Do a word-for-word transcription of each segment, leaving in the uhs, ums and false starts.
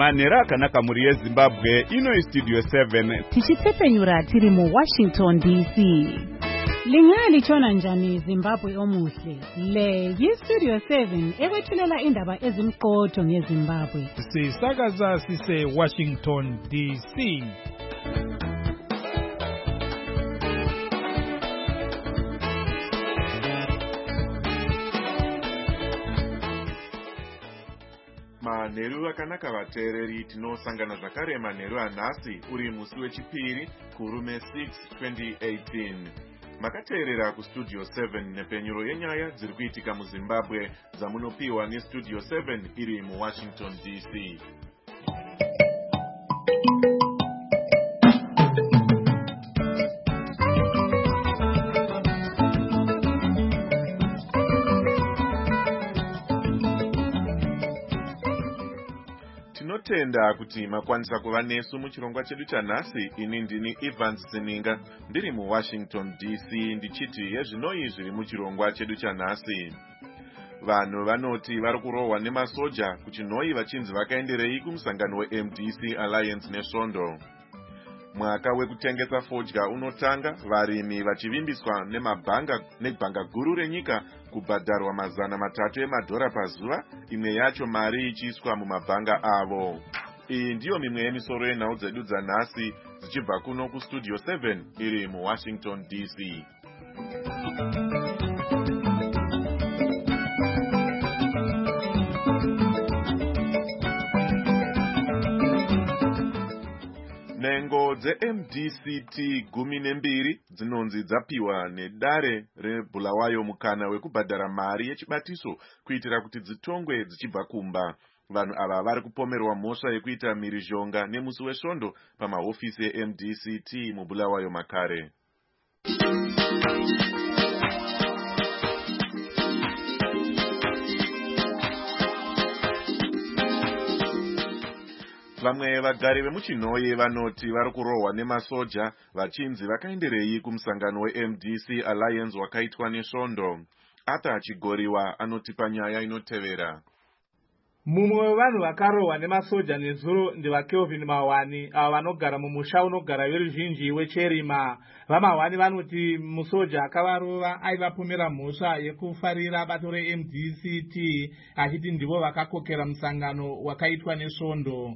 manhero akanaka muri yeZimbabwe. Ino Studio seven tichitsepenyura tiri mu Washington D C. Lingali chona njani Zimbabwe omuhle. Le yi Studio seven ekwethulela indaba ezimqotho ngeZimbabwe. Sisakaza sise Washington D C. Manheru akanaka vateereri, tinosangana zvakare manheru anhasi uri musi wechipiri kurume six twenty eighteen. Makateerera kustudio seven nepenyuro yenyaya dziri kuitika muZimbabwe dzamunopiwa nestudio seven iri muWashington D C. Tinotenda kuti makwanisa kuva nesu muchirongwa chedu chanhasi. Ini ndini Evans Sininga ndiri muWashington D C ndichiti yezvinoi zviri muchirongwa chedu chanhasi. Vanhu vanoti vari kurohwa nemasoja kuchinhoi vachinzi vakaenderei kumusangano weM D C Alliance nesvondo. Mwaka wekutengesa fodya unotanga, varimi vachivimbiswa nemabhanga nebhanga guru renyika kubhadharwa mazana matatu emadhora pazuva, imwe yacho mari ichiiswa mumabhanga avo. Iyi ndiyo mimwe yemisoro yenhau dzedu dzanhasi dzichibva kuno kustudio seven iri muWashington D C. Nengo dzeM D C T gumi nembiri dzinonzi dzapiwa nedare reBulawayo mukana wekubhadhara mari yechibatiso kuitira kuti dzitongwe dzichibva kumba. Vanhu ava vari kupomerwa mhosva yekuita mhirizhonga nemusi wesvondo pamahofisi eM D C T muBulawayo makare. Vamwe vagari vemuchinhoi vanoti vari kurohwa nemasoja vachinzi vakaenderei kumusangano weM D C Alliance wakaitwa nesvondo. Ata achigoriwa anoti panyaya inotevera. Mumwe wevanhu vakarohwa nemasoja nezuro ndivaKelvin Mahwani, avo vanogara mumusha unogara veruzhinji weCherima. VaMahwani vanoti musoja akavarova aivapomera mhosva yekufarira bato reM D C T achiti ndivo vakakokera musangano wakaitwa nesvondo.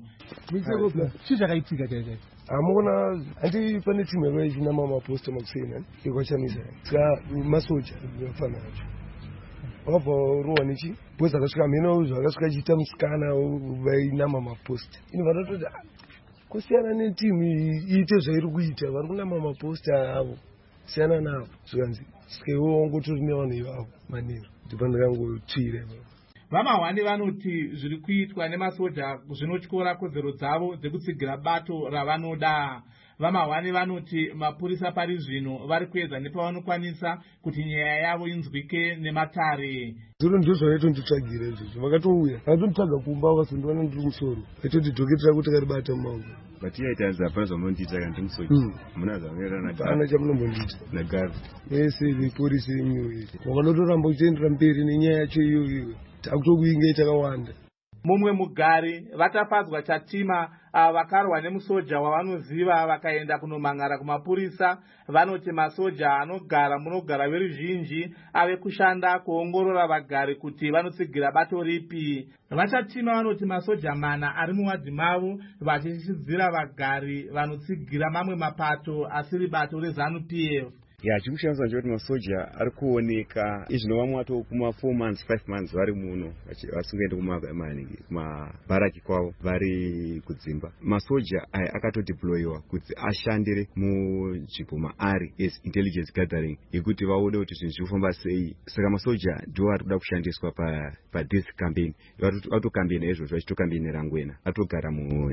Chii chakaitika chaizvo? Amuna handi pane timu yakaichina mamaposta makusena ikwachanisa ska masoja vafana vacho wabva rohwa nechi posta akasvika mheno zvakasvika chiita musikana vainama maposta ini vanototi kusiyana netimu iite zvairi kuita vari kunama maposta avo siyana navo zvikanzi sikewo wangotori nevanhu ivavo manero ndipandingangotsvira ivavo. VaMahwani vanoti zviri kuitwa nemasoja zvinotyora kodzero dzavo dzekutsigira bato ravanoda. VaMahwani vanoti mapurisa pari zvino vari kuedza nepavanokwanisa kuti nyaya yavo inzwike nematare. Zviro ndizvo zvavaitonditsvagira izvozvo, vakatouya vakatonditsvaga kumba vakazondiwana ndiri musoro vaitondidhoketera kuti karibata mumaoko. Vatiyaita hapana zvamunondiita kana ndiri musoja. Muna zvamunoita hapana chamunombondiita nagari ese vepurisi yenyu wakanotoramba uchiendera mberi nenyaya yacho iyoyo takutokuinga itakawanda. Mumwe mugari vatapadzwa chatima vakarwa nemusoja wavanoziva vakaenda kunomangara kumapurisa. Vanoti masoja anogara munogara veruzhinji ave kushanda kuongorora vagari kuti vanotsigira bato ripi. Vachatima vanoti masoja mana ari muwadhi mavo vachishyidzira vagari vanotsigira mamwe mapato asiri bato reZanu P F. Ya chikushandisa nje kuti masoja ari kuoneka izvinova mwato kuma four months five months vari muno vasingaende kumabharaki kwavo vari kudzimba. Masoja aya akatodeployiwa kuti ashandire munzvimbo maari as intelligence gathering yekuti vaone kuti zvinhu zviri kufamba sei. Saka masoja ndiwo ari kuda kushandiswa pathis campaign. Vatokambena izvozvo vachitokambenera ngwena atogara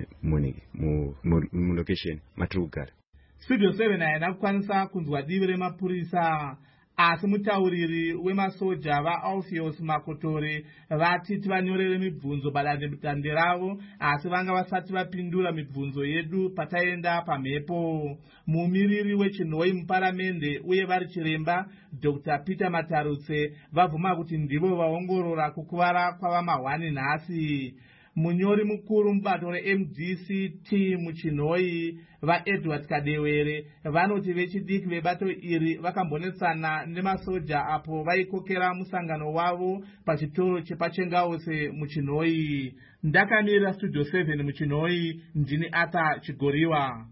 mulocation matiri kugara. Studio seven haina kukwanisa kunzwa divi remapurisa, asi mutauriri wemasoja vaAlpheus Makotori vati tivanyorere mibvunzo padande ravo, asi vanga vasati vapindura mibvunzo yedu pataenda pamhepo. Mumiriri wechinhoi muparamende uye vari chiremba Doctor Peter Matarutse vabvuma kuti ndivo vaongorora kukuvara kwavaMahwani nhasi. munyori mukuru mubato reM D C T muchinhoi vaEdward Kadewere vanoti vechidiki vebato iri vakambonetsana nemasoja apo vaikokera musangano wavo pachitoro chepachengause muchinhoi. Ndakamirira Studio seven muchinhoi, ndini Ata Chigoriwa.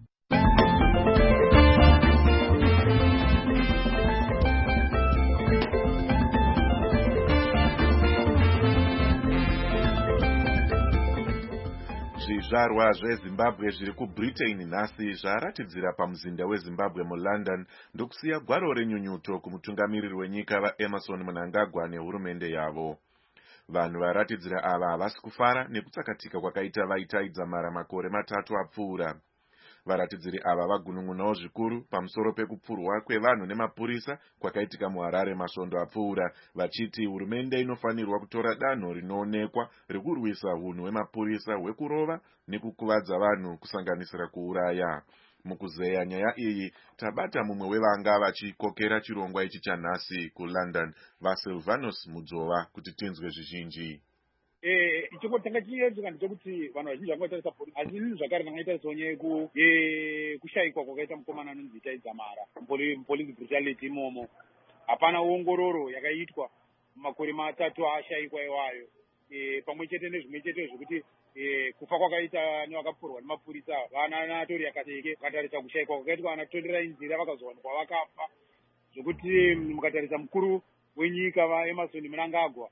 Zvizvarwa zveZimbabwe zviri kuBritain nhasi zvaratidzira pamuzinda weZimbabwe muLondon ndokusiya gwaro renyunyuto kumutungamiriri wenyika vaEmerson Mnangagwa nehurumende yavo. Vanhu varatidzira ava havasi kufara nekutsakatika kwakaita vaitaidza mara makore matatu apfuura. Varatidziri ava vagunungunawo zvikuru pamusoro pekupfurwa kwevanhu nemapurisa kwakaitika muHarare masvondo apfuura, vachiti hurumende inofanirwa kutora danho rinoonekwa rekurwisa hunhu hwemapurisa hwekurova nekukuvadza vanhu kusanganisira kuuraya. Mukuzeya nyaya iyi tabata mumwe wevanga vachikokera chirongwa ichi chanhasi kuLondon, vaSilvanus Mudzova, kuti tinzwe zvizhinji. Eh, ichingotanga chiyenzo ndechekuti vanhu vazhinji vangotarisa polisi, asi izvi zvakare vangaita nyeku yekushayikwa kwakaita mukomana anonzi Itaidza Mara, police brutality imomo. Hapana ongororo yakaitwa makore matatu ashayikwa iwayo. Eh, pamwe chete nezvimwe chete zvekuti eh, kufa kwakaita nevakapfurwa nemapurisa vana natori yakateke, vakatarisa kushayikwa kwakaitwa vana tondera inzira vakazowanikwa vakafa. Zvokuti mukatarisa mukuru wenyika vaEmerson Mnangagwa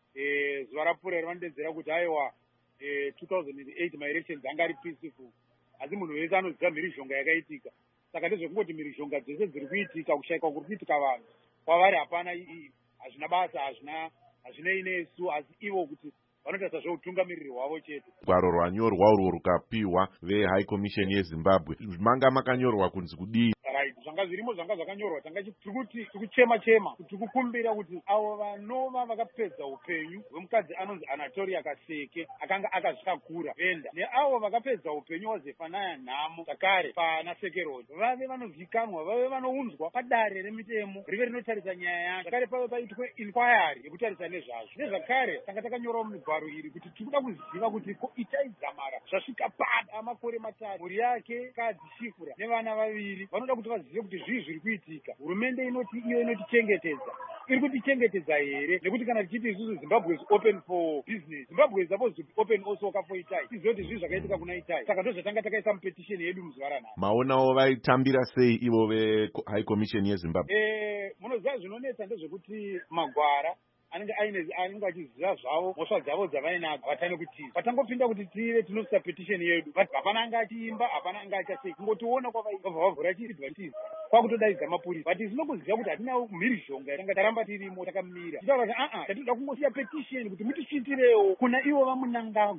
Eh, zuva rapfuura vanodedzera kuti aiwa eh, two thousand eight maelections anga ari peaceful, asi munhu wese anoziva mhirizhonga yakaitika. Saka ndezvekungoti mhirizhonga dzese dziri kuitika, kushayikwa kuri kuitika vanhu kwavari hapana, hazvina basa, hazvina hazvina inesu, asi ivo kuti vanotarisa zveutungamiriri hwavo chete. Gwaro rwanyorwa urwo rukapiwa veHigh Commission yeZimbabwe, manga makanyorwa kunzi kudii? Right, zvanga zvirimo zvanga zvakanyorwa, tanga tiri kuchema chema, tiri kukumbira kuti avo vanova vakapedza upenyu hwemukadzi anonzi Anatolia Kaseke akanga akazvitakura venda, neavo vakapedza upenyu waZefanaya Nhamo Zakare pana Sekerodi vave vanozikanwa, vave vanounzwa padare remitemo rive rinotarisa nyaya yacho. Zakare pave paitwe inquiry yekutarisa nezvazvo. Nezvakare tanga takanyorawo mugwaro iri kuti tikuda kuziva kuti ko Itaidza Mara zvasvika pada makore matatu, mhuri yake kadzi Shifura nevana vaviri vanoda kuti vazive kuti zvii zviri kuitika. Hurumende inoti iyo inotichengetedza, iri kutichengetedza here? Nekuti kana tichiti isusu Zimbabwe is open for business, Zimbabwe is supposed to be open also for Itai, tizoti zvii zvakaitika kuna Itai. Saka ndozvatanga takaisa mupetition yedu muzuva ranhasi. Maonawo vaitambira sei ivo veHigh Commission yeZimbabwe? Eh, munoziva zvinonetsa ndezvekuti magwara anenge aine anenge achiziva zvavo mhosva dzavo dzavainadzo vatane kuti patangopinda kuti tive tinosisa petition yedu, hapana anga achiimba, hapana anga achasei, kungotiona kwavaibva vavhura chiadvantage kwakutodaidza mapurisa. But tinokuziva kuti hatina mhirizhonga yatanga taramba tirimo takamira, tichitaura kuti aa tatinoda kungosiya petition kuti mutichitirewo kuna ivo vaMnangagwa.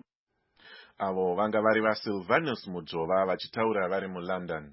Avo vanga vari vaSilvanus Mudzova vachitaura vari muLondon.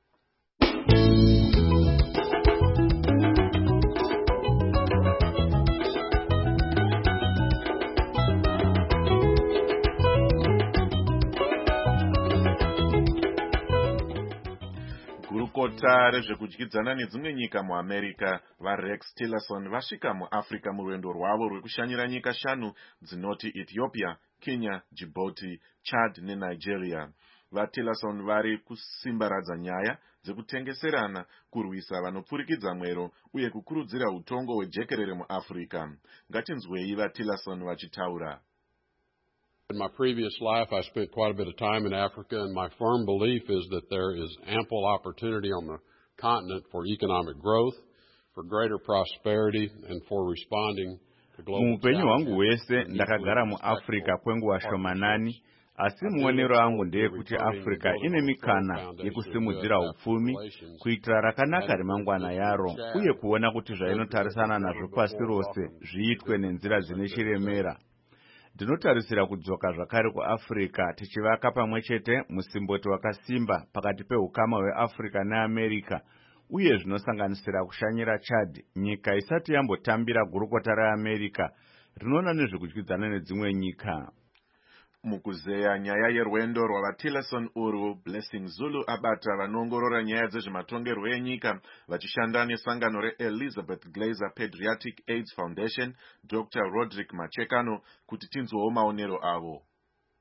Gurukota rezvekudyidzana nedzimwe nyika muAmerica vaRex Tillerson vasvika muAfrica murwendo rwavo rwekushanyira nyika shanu dzinoti Ethiopia, Kenya, Djibouti, Chad neNigeria. VaTillerson vari kusimbaradza nyaya dzekutengeserana, kurwisa vanopfurikidza mwero uye kukurudzira utongo hwejekerere muAfrica. Ngatinzwei vaTillerson vachitaura. In my previous life, I spent quite a bit of time in Africa, and my firm belief is that there is ample opportunity on the continent for economic growth, for greater prosperity, and for responding to global challenges. Muupenyu wangu wese ndakagara muAfrica kwenguva shomanani, asi muonero angu ndeyekuti Africa ine mikana yekusimudzira upfumi, kuitira rakanaka remangwana yaro, uye kuona kuti zvainotarisana nazvo pasi rose zviitwe nenzira dzine chiremera. Ndinotarisira kudzoka zvakare kuAfrica tichivaka pamwe chete musimboti wakasimba pakati peukama hweAfrica neAmerica, uye zvinosanganisira kushanyira Chad, nyika isati yambotambira gurukota reAmerica rinoona nezvekudyidzana nedzimwe nyika. Mukuzeya nyaya yerwendo rwavaTillerson urwu, Blessing Zulu abata vanoongorora nyaya dzezvematongerwo enyika vachishanda nesangano reElizabeth Glaser Pediatric AIDS Foundation, Doctor Roderick Machekano, kuti tinzwewo maonero avo.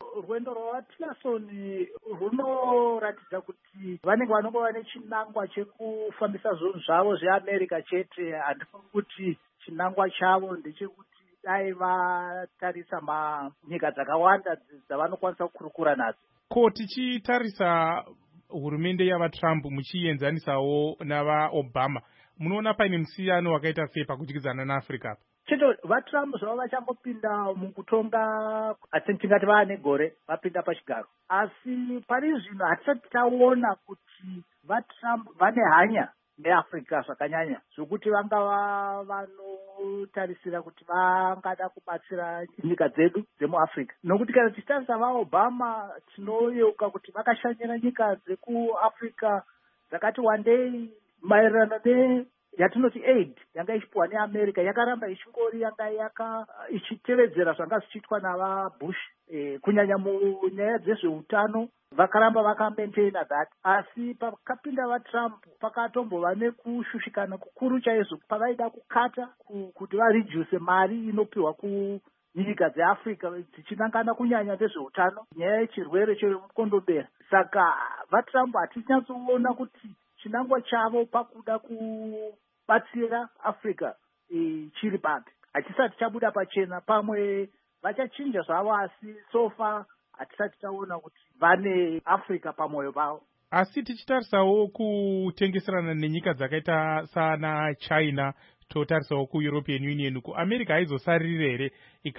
rwendo rwavatillerson runoratidza kuti vanenge vanongova nechinangwa chekufambisa zvinhu zvavo zveamerica chete. Handifungi kuti chinangwa chavo ndechekuti dai vatarisa manyika dzakawanda dzavanokwanisa kukurukura nadzo. Ko tichitarisa hurumende yavatrump muchienzanisawo navaobama, munoona paine musiyano wakaita sei pakudyidzana naafrica? Chito vatrump zvava vachangopinda mukutonga, asi tingati vaane gore vapinda pachigaro, asi pari zvino hatisati taona kuti vatrump vane hanya neafrica zvakanyanya zvokuti vangava vanotarisira kuti vangada kubatsira nyika dzedu dzemuafrica. Nokuti kana tichitarisa vaobama tinoyeuka kuti vakashanyira nyika dzekuafrica dzakati wandei maererano ne yatinoti aid yanga ichipiwa neamerica yakaramba ichingori yanga yaka ichitevedzera zvanga zvichiitwa navabush, e, kunyanya munyaya dzezveutano vakaramba vakamaintaina that. Asi pakapinda vatrump pakatombova nekushushikana kukuru chaizvo pavaida kukata kuti vareduce mari inopiwa kunyika dzeafrica dzichinangana kunyanya nezveutano, nyaya yechirwere chemukondombera. Saka vatrump hatinyatsoona kuti chinangwa chavo pakuda kubatsira Africa e, chiri papi. Hatisati chabuda pachena, pamwe vachachinja zvavo, asi sofa hatisati taona kuti vane Africa pamwoyo pavo. Asi tichitarisawo kutengeserana nenyika dzakaita sana China, totarisawo kuEuropean Union, kuAmerica haizosariri here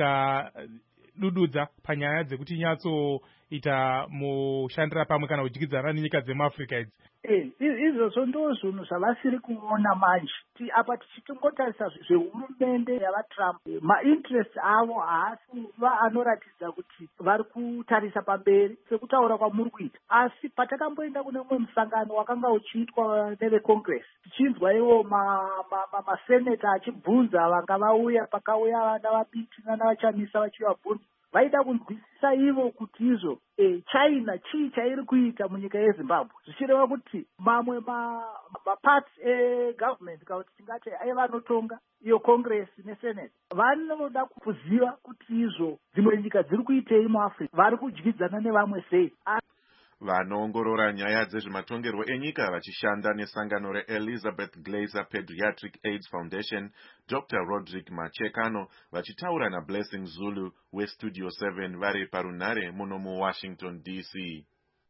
ikadududza panyaya dzekuti nyatsoita mushandira pamwe kana kudyidzana nenyika dzemuAfrica idzi? Eh, izvozvo ndo zvinhu zvavasiri kuona manje. Apa tichitongotarisa zvehurumende yavatrump, mainterest avo haasi kuva anoratidza kuti vari kutarisa pamberi sekutaura kwamuri kuita. Asi patakamboenda kune umwe musangano wakanga uchiitwa nevecongress, tichinzwa ivo maseneta achibvunza vanga vauya, pakauya vana vabiti nana vachamisa vachivabvunza, vaida kunzwisisa ivo kuti izvo e, China chii chairi kuita munyika yeZimbabwe, zvichireva kuti mamwe maparts egovernment kana kuti tingati aivanotonga iyo congress nesenate vanoda kuziva kuti izvo dzimwe nyika dziri kuitei muAfrica, vari kudyidzana nevamwe sei. Vanoongorora nyaya dzezvematongerwo enyika vachishanda nesangano reElizabeth Glaser Pediatric AIDS Foundation, Doctor Roderick Machekano vachitaura naBlessing Zulu weStudio seven vari parunare muno muWashington D C.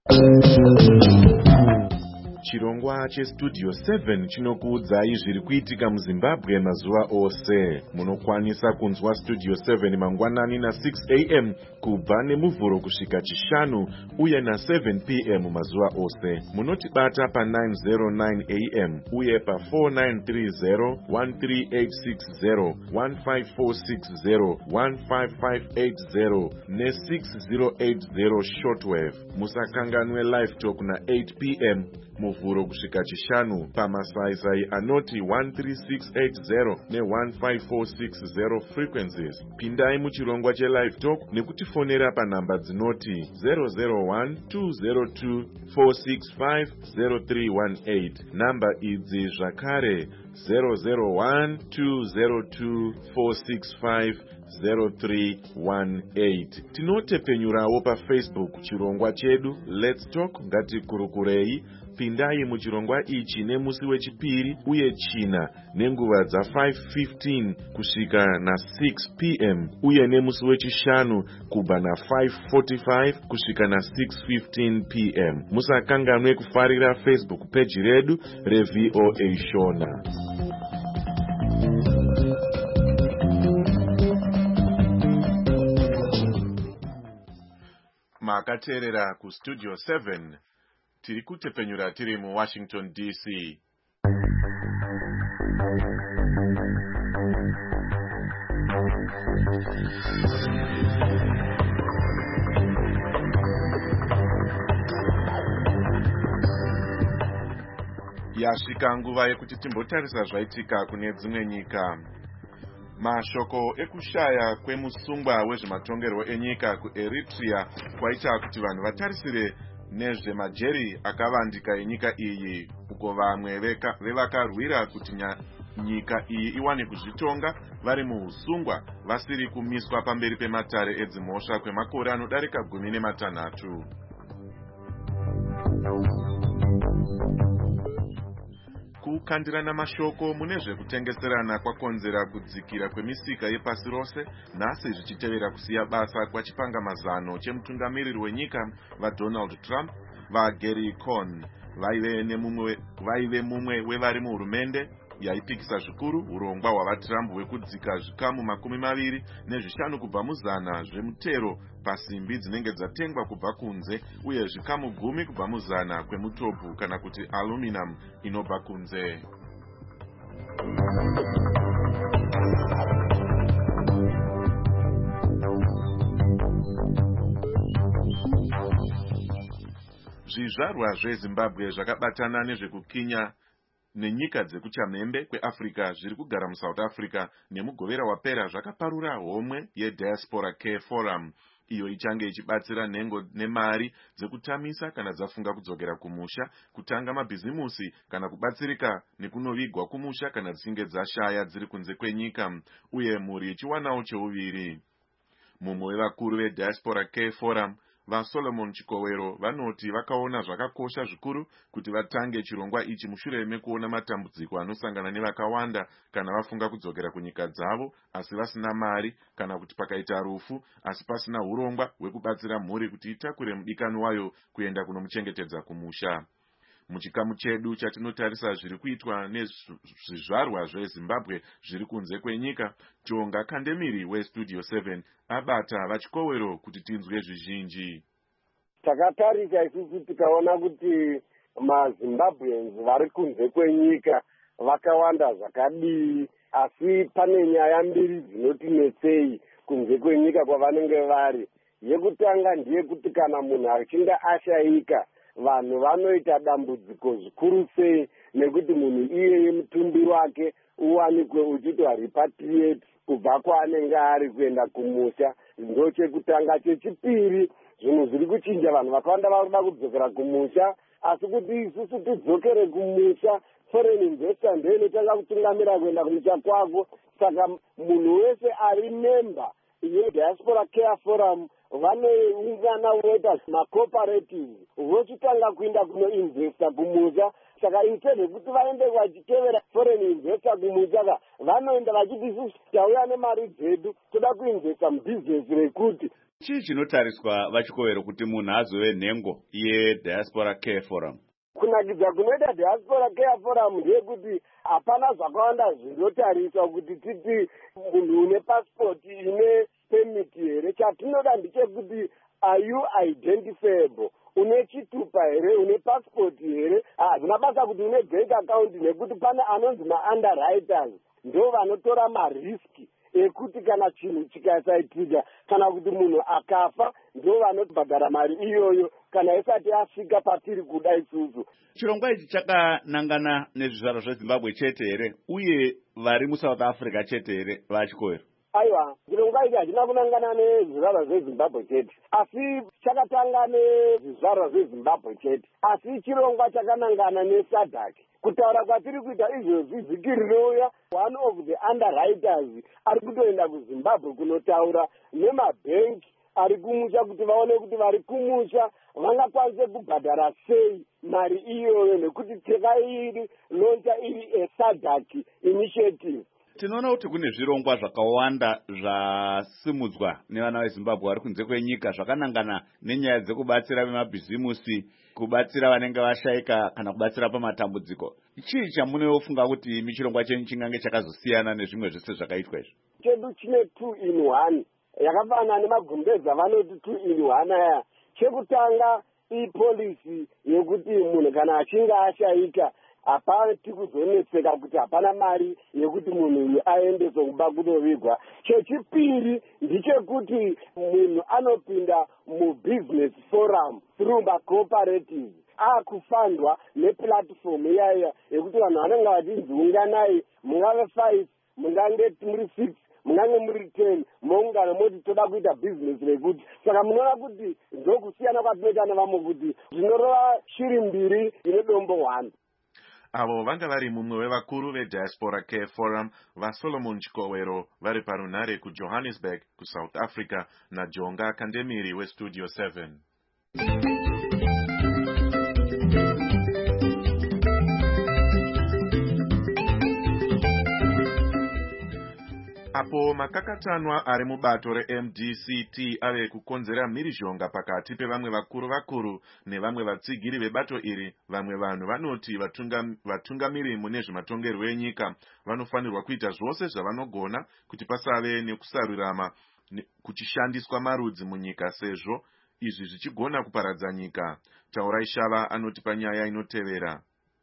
Chirongwa cheStudio seven chinokuudzai zviri kuitika muZimbabwe mazuva ose. Munokwanisa kunzwa Studio seven mangwanani na six a m kubva nemuvhuro kusvika chishanu uye na seven p m mazuva ose. Munotibata pa nine oh nine a m uye pa four nine three zero, one three eight six zero, one five four six zero, one five five eight zero ne six zero eight zero shortwave. Musakanganwe live talk na eight p m muvhuro kusvika chishanu pamasaisai anoti one three six eight zero ne one five four six zero frequencies. Pindai muchirongwa chelive talk nekutifonera panhamba dzinoti zero zero one two zero two four six five zero three one eight. Namba idzi zvakare zero zero one two zero two four six five zero three one eight. Tinotepenyurawo pa Facebook chirongwa chedu Let's Talk ngatikurukurei. Pindai muchirongwa ichi nemusi wechipiri uye china nenguva dza five fifteen kusvika na six p m uye nemusi wechishanu kubva na five forty-five kusvika na six fifteen p m. Musakanganwe kufarira Facebook page redu reV O A Shona. Makateerera ku Studio seven. Tiri kutepenyura tiri mu Washington D C. Yasvika nguva yekuti timbotarisa zvaitika kune dzimwe nyika. Mashoko ekushaya kwemusungwa wezvematongerwo enyika kuEritrea kwaita kuti vanhu vatarisire nezvemajeri akavandika enyika iyi, uko vamwe vevakarwira kuti nyika iyi iwane kuzvitonga vari muusungwa vasiri kumiswa pamberi pematare edzimhosva kwemakore anodarika gumi nematanhatu. Kukandirana mashoko mune zvekutengeserana kwakonzera kudzikira kwemisika yepasi rose, nhasi zvichitevera kusiya basa kwachipangamazano chemutungamiriri wenyika vaDonald Trump vaGary Cohn vaive mumwe wevari muhurumende yaipikisa zvikuru urongwa hwavaTrump hwekudzika zvikamu makumi maviri nezvishanu kubva muzana zvemutero pasimbi dzinenge dzatengwa kubva kunze uye zvikamu gumi kubva muzana kwemutobhu kana kuti aluminum inobva kunze. Zvizvarwa zveZimbabwe zvakabatana nezvekukinya nenyika dzekuchamhembe kweAfrica zviri kugara muSouth Africa nemugovera wapera zvakaparura homwe yeDiaspora Care Forum, iyo ichange ichibatsira nhengo nemari dzekutamisa kana dzafunga kudzokera kumusha, kutanga mabhizimusi kana kubatsirika nekunovigwa kumusha kana dzichinge dzashaya dziri kunze kwenyika, uye mhuri ichiwanawo cheuviri. Mumwe wevakuru veDiaspora Care Forum vaSolomon Chikowero vanoti vakaona zvakakosha zvikuru kuti vatange chirongwa ichi mushure mekuona matambudziko anosangana nevakawanda kana vafunga kudzokera kunyika dzavo asi vasina mari, kana kuti pakaita rufu asi pasina urongwa hwekubatsira mhuri kuti itakure mudikani wayo kuenda kunomuchengetedza kumusha. Muchikamu chedu chatinotarisa zviri kuitwa nezvizvarwa zveZimbabwe zviri kunze kwenyika, Tonga Kandemiri weStudio seven abata vaChikowero kuti tinzwe zvizhinji. Takatarisa isusu tikaona kuti maZimbabweans vari kunze kwenyika vakawanda zvakadii, asi pane nyaya mbiri dzinotinetsei kunze kwenyika kwavanenge vari. Yekutanga ndiye kuti kana munhu achinge ashayika vanhu vanoita dambudziko zvikuru sei nekuti munhu iyeye mutumbi wake uwanikwe uchitwa repatriate kubva kwaanenge ari kuenda kumusha. Ndo chekutanga. Chechipiri, zvinhu zviri kuchinja, vanhu vakawanda vari kuda kudzokera kumusha, asi kuti isusu tidzokere kumusha foreign investor ndiye inotanga kutungamira kuenda kumusha kwako. Saka munhu wese ari member yeDiaspora Care Forum vanoungana voita macooperative vochitanga kuenda kunoinvesta kumusha. Saka instead yekuti vaende vachitevera foreign investor kumusha, vanoenda vachiti isusu tauya nemari dzedu toda kuinvesta mubhizinesi rekuti. Chii chinotariswa vaChikowero kuti munhu azove nhengo yeDiaspora Care Forum? Kunakidza kunoita Diaspora Care Forum ndeyekuti hapana zvakawanda zvinotariswa kuti titi munhu une passport ine permit here. Chatinoda ndechekuti are you identifiable, une chitupa here, une passport here. Hazvina basa kuti une bank account, nekuti pane anonzi ma-underwriters ndo vanotora mariski ekuti kana chinhu chikasaitika kana kuti munhu akafa ndo vanobhadhara mari iyoyo kana isati yasvika patiri kuda isusu. Chirongwa ichi chakanangana nezvizvarwa zveZimbabwe chete here uye vari muSouth Africa chete here vaChikowero? Aiwa, chirongwa ichi hachina kunangana nezvizvarwa zveZimbabwe chete, asi chakatanga nezvizvarwa zveZimbabwe chete, asi chirongwa chakanangana neSADC. Kutaura kwatiri kuita izvozvi vhiki rinouya, one of the underwriters ari kutoenda kuZimbabwe kunotaura nemabhenki ari kumusha kuti vaone kuti vari kumusha vangakwanise kubhadhara sei mari iyoyo, nekuti teka iri loncha iri eSADC initiative. Tinoona kuti kune zvirongwa zvakawanda zvasimudzwa nevana veZimbabwe vari kunze kwenyika zvakanangana nenyaya dzekubatsira vemabhizimusi, kubatsira vanenge vashayika kana kubatsira pamatambudziko. Chii chamunofunga kuti michirongwa chenyu chingange chakazosiyana nezvimwe zvese zvakaitwa izvi? Chedu chine two in one, yakafanana nemagumbeza vanoti two in one aya. Chekutanga ipolisi yekuti munhu kana achinge ashayika hapana tikuzonetseka kuti hapana mari yekuti munhu uyu aendeswe kuba kunovigwa. Chechipiri ndichekuti munhu anopinda mubusiness forum through macooperative akufandwa neplatform iyaya yekuti vanhu vanenge vachinzi unganai, mungave five, mungange muri six, mungange muri ten, moungana moti toda kuita business rekuti. Saka munoona kuti ndokusiyana kwatinoita nevamwe kuti zvinorova shiri mbiri ine dombo one. avo vanga vari mumwe wevakuru veDiaspora Care Forum vaSolomon Chikowero vari parunhare kuJohannesburg kuSouth Africa naJonga Kandemiri weStudio seven. Apo makakatanwa ari mubato reM D C T ave kukonzera mhirizhonga pakati pevamwe vakuru vakuru nevamwe vatsigiri vebato iri, vamwe vanhu vanoti vatunga, vatungamiri mune zvematongerwo enyika vanofanirwa kuita zvose zvavanogona kuti pasave nekusarurama kuchishandiswa marudzi munyika, sezvo izvi zvichigona kuparadza nyika. Taurai Shava anoti panyaya inotevera.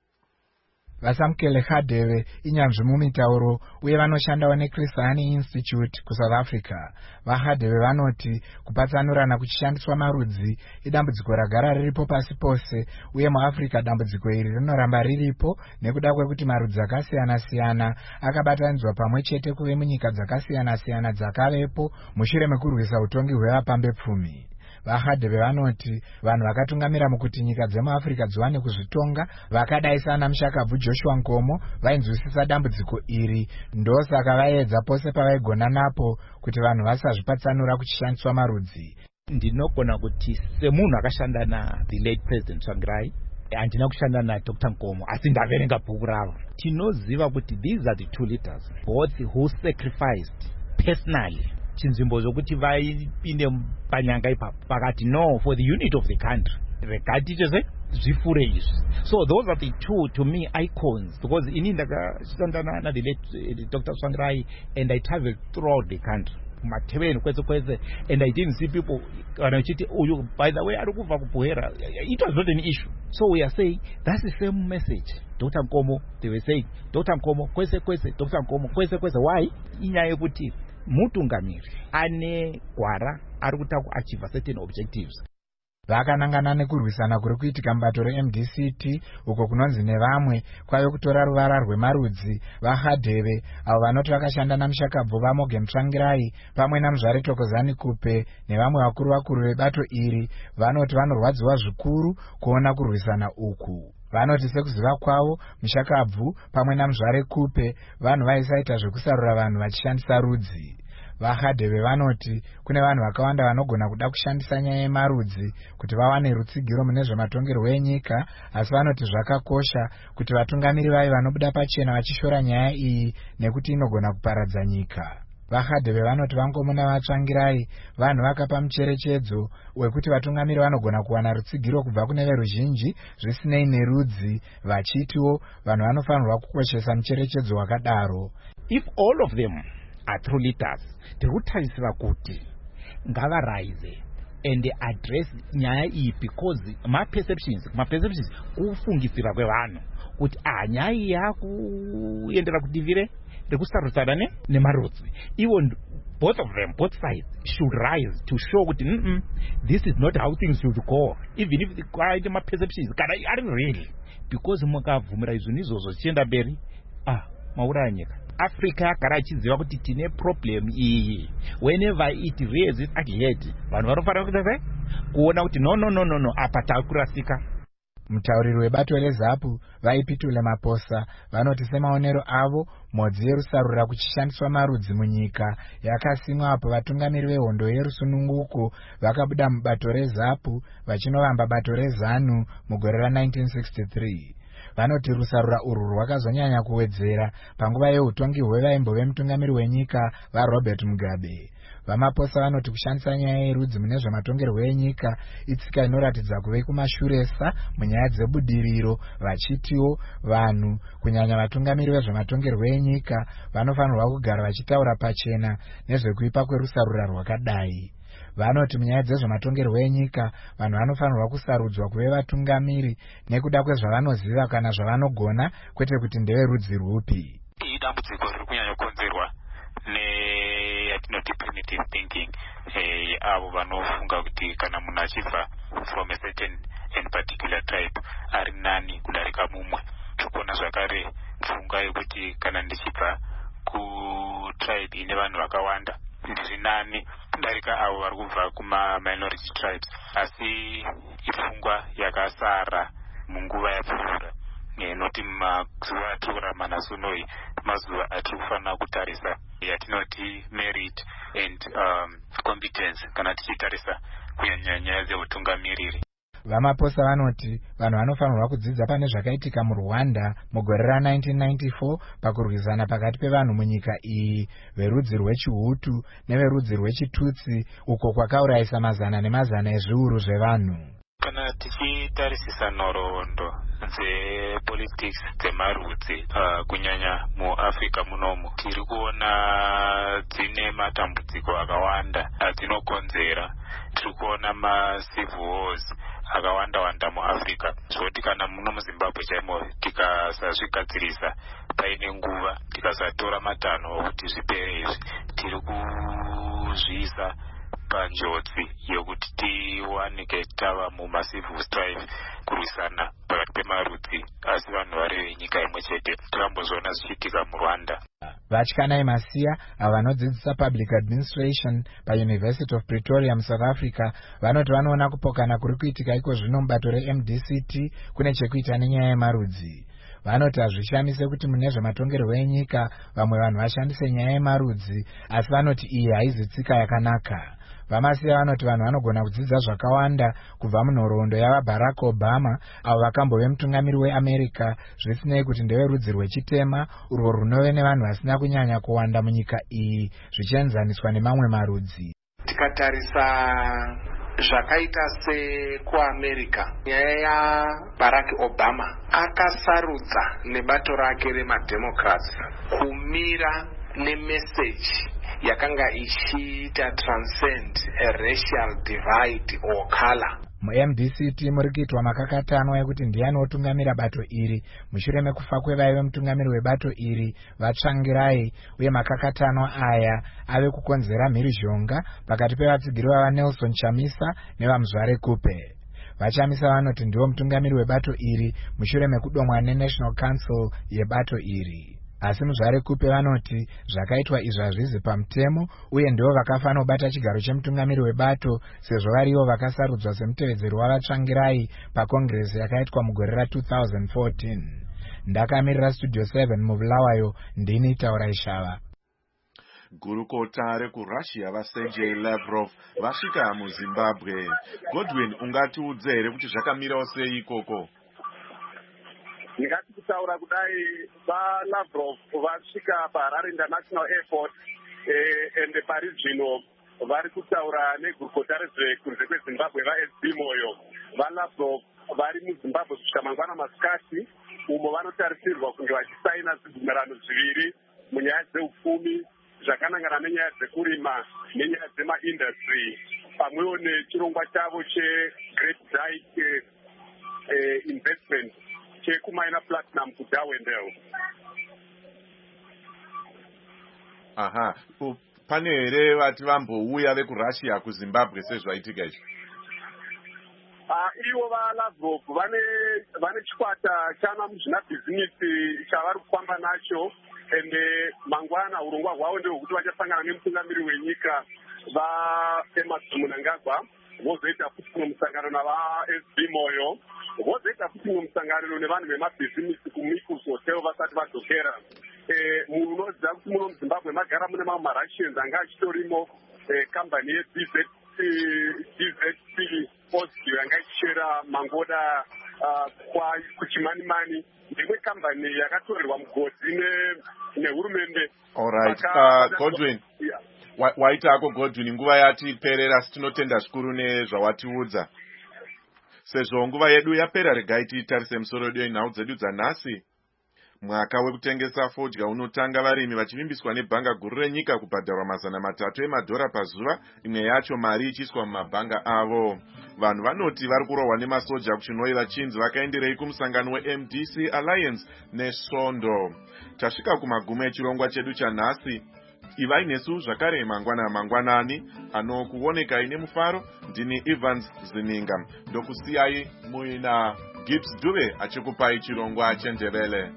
Vasamkele Khadebe inyanzvi mumitauro uye vanoshandawo neChris Hani Institute kuSouth Africa. VaKhadebe vanoti kupatsanurana kuchishandiswa marudzi idambudziko ragara riripo pasi pose, uye muAfrica dambudziko iri rinoramba riripo nekuda kwekuti marudzi akasiyana-siyana akabatanidzwa pamwe chete kuve munyika dzakasiyana-siyana dzakavepo mushure mekurwisa utongi hwevapambe pfumi. VaKhadebe vanoti vanhu vakatungamira mukuti nyika dzemuAfrica dziwane kuzvitonga vakadai sana Mushakabvu Joshua Nkomo vainzwisisa dambudziko iri, ndosaka vaedza pose pavaigona napo kuti vanhu vasazvipatsanura kuchishandiswa marudzi. Ndinogona kuti semunhu akashanda na the late President Tsvangirai handina kushanda naDr Nkomo, asi ndaverenga bhuku ravo. Tinoziva kuti these are the two leaders both who sacrificed personally chinzvimbo zokuti vaipinde panyanga ipapo pakati no for the unit of the country regati chose zvifure izvi. So those are the two to me icons, because ini ndakashanda na the late Doctor Tsvangirai and I traveled throughout the country mateveni kwese kwese, and I didn't see people kana chiti uyu by the way ari kubva kuBuhera. It was not an issue. So we are saying that's the same message. Doctor Nkomo, they were saying Doctor Nkomo kwese kwese, Doctor Nkomo kwese kwese. Why? Inyaya yekuti mutungamiri ane gwara ari kuta kuachieve certain objectives. Vakanangana nekurwisana kuri kuitika mubato reM D C T uko kunonzi nevamwe kwaive kutora ruvara rwemarudzi. VaKhadebe avo vanoti vakashanda naMushakabvu vaMorgan Tsvangirai pamwe naMuzvare Thokozani Kupe nevamwe vakuru vakuru vebato iri vanoti vanorwadziwa zvikuru kuona kurwisana uku. Vanoti sekuziva kwavo Mushakabvu pamwe naMuzvare Kupe vanhu vaisaita zvekusarura vanhu vachishandisa rudzi. VaKhadebe vanoti kune vanhu vakawanda vanogona kuda kushandisa nyaya yemarudzi kuti vawane rutsigiro mune zvematongerwo enyika, asi vanoti zvakakosha kuti vatungamiri vavi vanobuda pachena vachishora nyaya iyi nekuti inogona kuparadza nyika. VaKhadebe vanoti vangomuna vaTsvangirai vanhu vakapa mucherechedzo wekuti vatungamiri vanogona kuwana rutsigiro kubva kune veruzhinji zvisinei nerudzi, vachitiwo vanhu vanofanirwa kukoshesa mucherechedzo wakadaro. If all of them are true leaders, tiri kutarisira kuti ngavarise and address nyaya iyi, because ma perceptions ma perceptions kufungisira kwevanhu kuti ah nyaya iyi yakuendera kudivire rekusarudzana nemarudzi. Even both of them, both sides should rise to show kuti mm -mm, this is not how things should go, even if kwaite ma perceptions kana ari real, because mukavhumira izvoni izvozvo chienda mberi ah mauraya nyika. Africa yagara ichiziva kuti tine problem iyi. Whenever it raises at head, vanhu vanofanira kuita kuona kuti no no no no no apa takurasika. Mutauriri webato reZAPU vaipitule Maposa vanoti semaonero avo modzi yerusarura kuchishandiswa marudzi munyika yakasimwa apo vatungamiri vehondo yerusununguko vakabuda mubato reZAPU vachinovamba bato reZANU mugore ra-nineteen sixty-three. Vanoti rusarura urwu rwakazonyanya kuwedzera panguva yeutongi hwevaimbove mutungamiri wenyika vaRobert Mugabe. VaMaposa vanoti kushandisa nyaya yerudzi mune zvematongerwo enyika itsika inoratidza kuve kumashuresa munyaya dzebudiriro, vachitiwo vanhu kunyanya vatungamiri vezvematongerwo enyika vanofanirwa kugara vachitaura pachena nezvekuipa kwerusarura rwakadai. Vanoti munyaya dzezvematongerwo enyika vanhu vanofanirwa kusarudzwa kuve vatungamiri nekuda kwezvavanoziva kana zvavanogona, kwete kuti ndeverudzi rwupi. Idambudziko riri kunyanya kukonzerwa neyatinoti primitive thinking, eh, avo vanofunga kuti kana munhu achibva from a certain and particular tribe ari nani kudarika mumwe. Tikuona zvakare pfungwa yekuti kana ndichibva kutribe ine vanhu vakawanda ndiri nani kudarika avo vari kubva kuma minority tribes, asi ipfungwa yakasara munguva yapfuura noti mazuva atiri kurarama naso noi mazuva atiri kufanira kutarisa yatinoti merit and um, competence kana tichitarisa kunyanya nyaya dzeutungamiriri. Vamaposa vanoti vanhu vanofanirwa kudzidza pane zvakaitika muRwanda mugore ra1994 pakurwisana pakati pevanhu munyika iyi verudzi rwechiHutu neverudzi rwechitutsi uko kwakaurayisa mazana nemazana ezviuru zvevanhu. Kana tichitarisisa nhoroondo dzepolitics dzemarudzi uh, kunyanya muAfrica munomu tiri kuona dzine matambudziko akawanda adzinokonzera. Tiri kuona macivil wars akawanda wanda muAfrica, zvoti kana muno muZimbabwe chaimo tikasazvigadzirisa paine nguva tikasatora matanho okuti zvipere izvi tiri kuzviisa panjodzi yokuti tiwanike tava mumacivil strife kurwisana pakati pemarudzi asi vanhu vari venyika imwe chete. Takambozviona zvichiitika muRwanda. Vatyanai Masiya avo vanodzidzisa public administration paUniversity of Pretoria muSouth Africa vanoti vanoona kupokana kuri kuitika iko zvino mubato reM D C T kune chekuita nenyaya yemarudzi. Vanoti hazvishamise kuti mune zvematongerwo enyika vamwe vanhu vashandise nyaya yemarudzi, asi vanoti iyi haizi tsika yakanaka. Vamasiya vanoti vanhu vanogona kudzidza zvakawanda kubva munhoroondo yavaBarack Obama avo vakambove mutungamiri weAmerica, zvisinei kuti ndeverudzi rwechitema urwo runove nevanhu vasina kunyanya kuwanda munyika iyi zvichienzaniswa nemamwe marudzi. Tikatarisa zvakaita sekuAmerica, nyaya yaBarack Obama akasarudza nebato rake remademocrats kumira nemeseji yakanga ichiita transcend a racial divide or color. MuM D C T muri kuitwa makakatanwa ekuti ndiani otungamira bato iri mushure mekufa kwevaive mutungamiri webato iri vaTsvangirai, uye makakatanwa aya ave kukonzera mhirizhonga pakati pevatsigiri vava Nelson Chamisa nevamuzvare Kupe. VaChamisa vanoti ndiwo mutungamiri webato iri mushure mekudomwa neNational Council yebato iri. Asi muzvare Kupe vanoti zvakaitwa izvi hazvizi pamutemo uye ndivo vakafanira kubata chigaro chemutungamiri webato sezvo varivo vakasarudzwa semutevedzeri wavaTsvangirai pakongresi yakaitwa mugore ra2014. Ndakamirira Studio seven muBulawayo, ndini Taurai Shava. Gurukota rekurussia vaSergei Lavrov vasvika muZimbabwe. Godwin, ungatiudze here kuti zvakamirawo sei ikoko? Ndingati kutaura kudai vaLavrov vasvika paHarare International Airport eh, ende pari zvino vari kutaura negurukota rezvekunze kweZimbabwe vaS B Moyo. VaLavrov vari muZimbabwe kusvika mangwana masikati, umo vanotarisirwa kunge vachisaina zvibvumirano zviviri munyaya dzeupfumi zvakanangana nenyaya dzekurima nenyaya dzemaindustry pamwewo nechirongwa chavo cheGreat Dyke eh, Investment chekumaina platinum kuDarwendale. Aha, pane here vati vambouya vekurussia kuZimbabwe sezvaitika izvi? Ah, ivo vaLavrov vane vane chikwata chana muzvina bhizinisi chavari kufamba nacho, ende mangwana urongwa hwavo ndehwekuti vachasangana nemutungamiri wenyika vaEmmerson Mnangagwa, vozoita futi kumwe musangano navaS B Moyo, vozoita futi kumwe musangano nevanhu vemabhizinisi kuMikus Hotel vasati vadzokera. Eh, munoziva kuti muno muZimbabwe magara mune mamwe maRussians anga achitorimo eh, kambani yeD Z T Osio yanga ichishera mangoda uh, kwa kuchimanimani, ndimwe kambani yakatorerwa mugodzi nehurumende. Alright, uh, Godwin. Yeah. Waitako Godwin, nguva yatiperera tinotenda zvikuru nezvawatiudza. Sezvo nguva yedu yapera, regai titarise musoro wedu yenhau dzedu dzanhasi. Mwaka wekutengesa fodya unotanga varimi vachivimbiswa nebhanga guru renyika kubhadharwa mazana matatu emadhora pazuva, imwe yacho mari ichiiswa mumabhanga avo. Vanhu vanoti vari kurohwa nemasoja kuchinoi vachinzi vakaenderei kumusangano weM D C Alliance neSondo. Tasvika kumagumo echirongwa chedu chanhasi. Ivai nesu zvakare mangwana mangwanani anokuonekai nemufaro. Ndini Evans Zininga, ndokusiyai muina Gibbs Dube achikupai chirongwa chenjevele.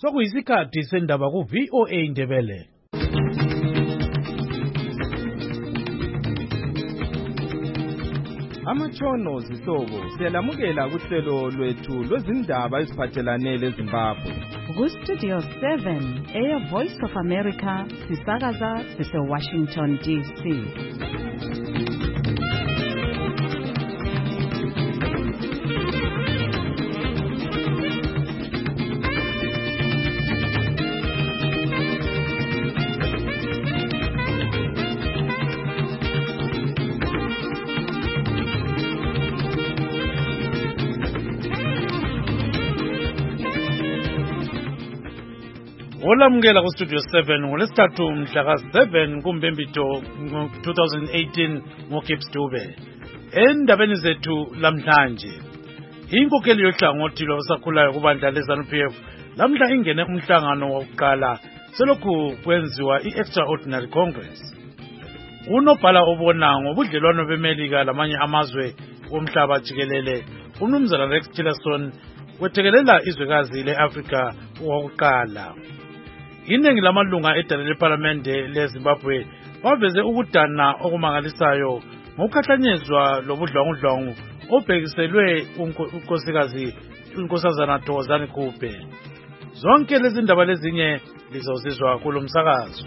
sokuyisikhathi sendaba ku-V O A Ndebele. Amatshono zihlobo siyalamukela kuhlelo lwethu lwezindaba eziphathelane leZimbabwe. Ku-Studio seven, Air Voice of America, sisakaza sise-Washington D C. Olamukela ku-Studio seven ngolesithathu mhla ka seven kuMbembito twenty eighteen ngoGibbs Dube. Endabeni zethu lamhlanje, inkokheli yohlangothi lwabasakhulayo kubandla le-ZANU P F lamhla ingene umhlangano wokuqala selokhu kwenziwa i-Extraordinary Congress. Unobhala obona ngobudlelwano beMelika lamanye amazwe womhlaba jikelele, uMnumzana Rex Tillerson wethekelela izwekazi le-Afrika wokuqala. Iningi lamalunga edale leParlamente leZimbabwe baveze ukudana okumangalisayo ngokukhahlanyezwa lobudlwangudlwangu obhekiselwe unkosikazi unkosazana Thokozani Khupe. Zonke lezi ndaba lezinye lizozizwa kulo msakazo.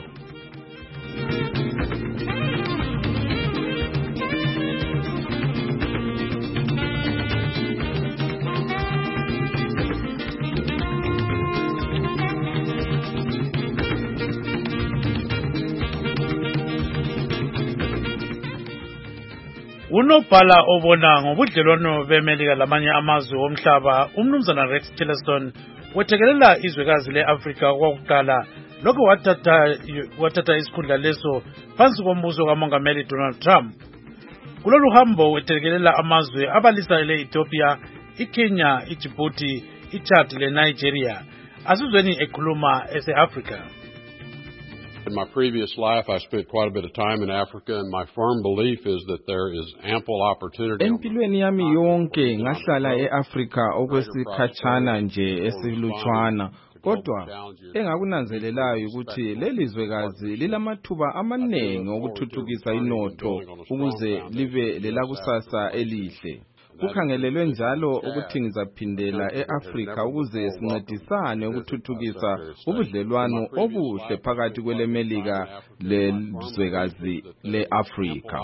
Unobhala obona ngobudlelwano beMelika lamanye amazwe womhlaba uMnumzana Rex Tillerson wethekelela izwekazi le-Afrika kwakuqala lokho wathatha wathatha isikhundla leso phansi kombuso kaMongameli Donald Trump. Kulolu hambo wethekelela amazwe abalisa ele-Ethiopia, iKenya, iDjibouti, iChad leNigeria. Asizweni ekhuluma ese-Afrika. In my previous life, I spent quite a bit of time in Africa, and my firm belief is that there is ample opportunity. Empilweni yami yonke ngahlala eAfrika okwesikhatshana nje esilutshwana, kodwa engakunanzelelayo ukuthi lelizwekazi lilamathuba amanengi okuthuthukisa inotho ukuze libe lelakusasa elihle. Kukhangelelwe njalo ukuthi ngizaphindela eAfrika ukuze sincedisane ukuthuthukisa ubudlelwano obuhle phakathi kweleMelika lelizwekazi leAfrika.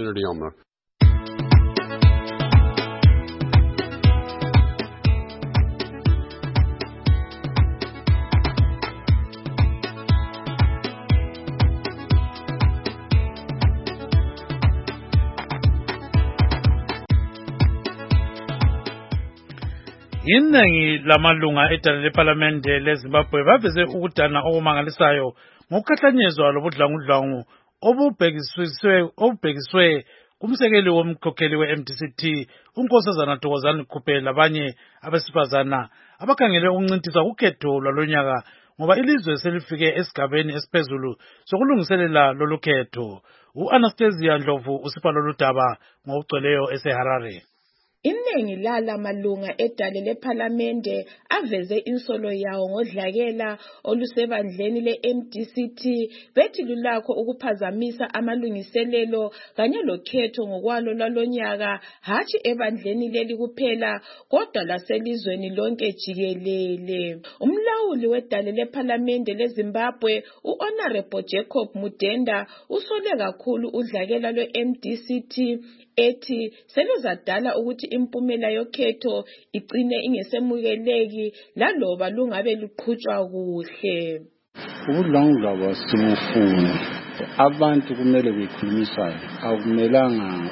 Iningi lamalunga edale leParlamente leZimbabwe baveze ukudana okumangalisayo ngokukhahlanyezwa lobudlwangudlwangu obubhekiswe obubhekiswe kumsekeli womkhokheli we-M D C T unkosazana Thokozani Khupe labanye abesifazana abakhangele ukuncintisa ukhetho lwalonyaka ngoba ilizwe selifike esigabeni esiphezulu sokulungiselela lolu khetho. U-Anastasia Ndlovu usipha lolu daba ngokugcweleyo eseHarare. Iningi lala malunga edale leParlamente aveze insolo yawo ngodlakela olusebandleni le-M D C T bethi lulakho ukuphazamisa amalungiselelo kanye lokhetho ngokwalo lwalonyaka, hatshi ebandleni leli kuphela kodwa laselizweni lonke jikelele. Umlawuli wedale leParlamente leZimbabwe u-Honorable Jacob Mudenda usole kakhulu udlakela lwe-M D C T ethi seluzadala ukuthi impumela yokhetho igcine ingesemukeleki laloba lungabe luqhutshwa kuhle. Ubudlwangudlwangu simufuni, abantu kumele bekhulumisane, akumelanga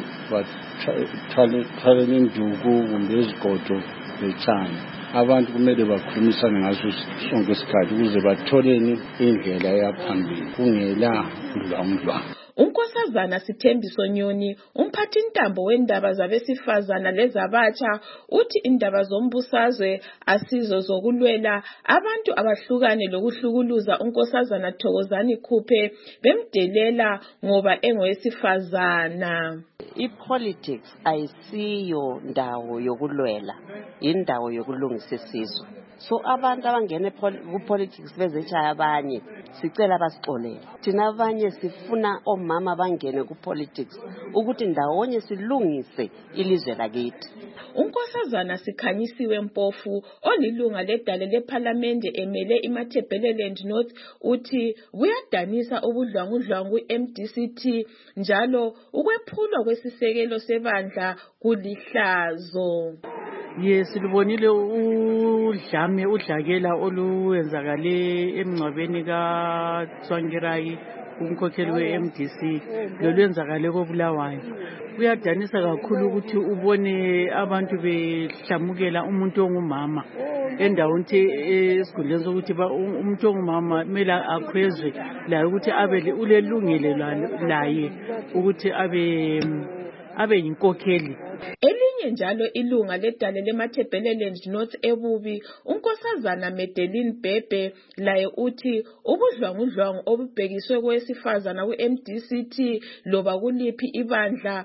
bathwale induku kumbe izigodo betshane. Abantu kumele bakhulumisane ngaso sonke isikhathi ukuze batholeni indlela yaphambili kungela udlwangudlwangu. Unkosazana Sithembiso Nyoni, umphathi ntambo wendaba zabesifazana lezabatsha, uthi indaba zombusazwe asizo zokulwela abantu abahlukane lokuhlukuluza unkosazana Thokozani Khupe bemdelela ngoba engowesifazana. I-politics ayisiyo ndawo yokulwela, indawo yokulungisa isizwe. so abantu abangene ku-politics bezeshaya abanye sicela basixolele. Thina abanye sifuna omama bangene ku-politics ukuthi ndawonye silungise ilizwe lakithi. uNkosazana Sikhanyisiwe Mpofu olilunga ledale lephalamende emele iMatabeleland North uthi kuyadanisa ubudlwangudlwangu e-M D C T njalo ukwephulwa kwesisekelo sebandla kulihlazo. Yes, silibonile udlame udlakela oluwenzakale emngcwabeni kaTsvangirai umkhokheli we-M D C lolwenzakale koBulawayo. Kuyadanisa kakhulu ukuthi ubone abantu behlamukela umuntu ongumama endaweni esikhundleni sokuthi umuntu ongumama kumele akhwezwe laye ukuthi abe ulelungelo laye ukuthi abe abe yinkokheli. Elinye njalo ilunga ledale leMatabeleland North ebubi uNkosazana Medeline Bhebhe laye uthi ubudlwangudlwangu obubhekiswe kwesifazana ku-M D C T loba kuliphi ibandla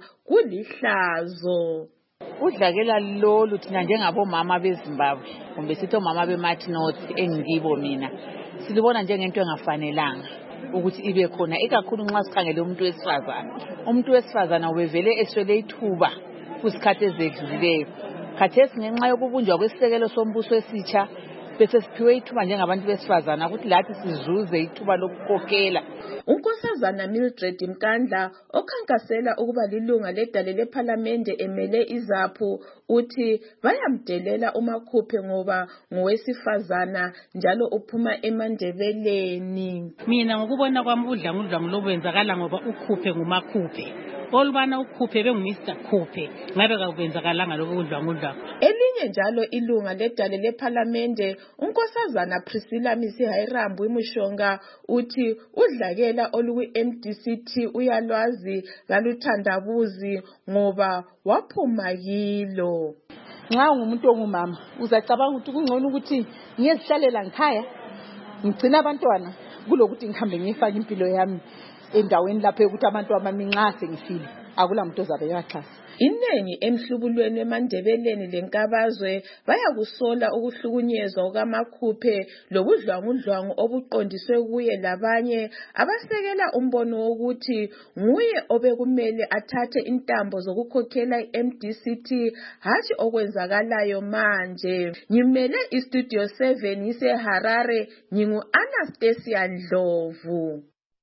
kulihlazo. Udlakela lolu thina njengabomama beZimbabwe kumbe sithi omama beMartin North engibo mina silibona njengento engafanelanga ukuthi ibe khona ikakhulu nxa sikhangele umuntu wesifazana. Umuntu wesifazana ubevele eswele ithuba kusikhathi ezedlulileyo. Khathesi ngenxa yokubunjwa kwesisekelo sombuso esitsha bese siphiwe ithuba njengabantu besifazana ukuthi lathi sizuze ithuba lokukhokhela. uNkosazana Mildred Mkandla okhankasela ukuba lilunga ledale lephalamende emele izaphu uthi bayamdelela uMakhuphe ngoba ngowesifazana njalo uphuma eMandebeleni. Mina ngokubona kwami udlangudlangu lokwenzakala ngoba ukhuphe nguMakhuphe. Olubana ukhuphe benguMister Khuphe ngabe kakwenzakalanga lokho udlangudlangu. Elinye njalo ilunga ledale lephalamende uNkosazana Priscilla Misihayrambu imushonga uthi udlakela oluku-M D C T uyalwazi kaluthandabuzi ngoba waphuma yilo. Nxa ungumuntu ongumama uzacabanga ukuthi kungcono ukuthi ngiyezihlalela ngikhaya ngigcina abantwana kulokuthi ngihambe ngifake impilo yami endaweni lapho ukuthi abantu abaminxa sengifile akula muntu ozabe yaxhasa. Inengi emhlubulweni eMandebeleni lenkabazwe bayakusola ukuhlukunyezwa kukaMakhuphe lobudlwangudlwangu obuqondiswe kuye labanye abasekela umbono wokuthi nguye obekumele athathe intambo zokukhokhela i-M D C T hathi okwenzakalayo manje. Ngimele iStudio seven ngise Harare ngingu Anastasia Ndlovu.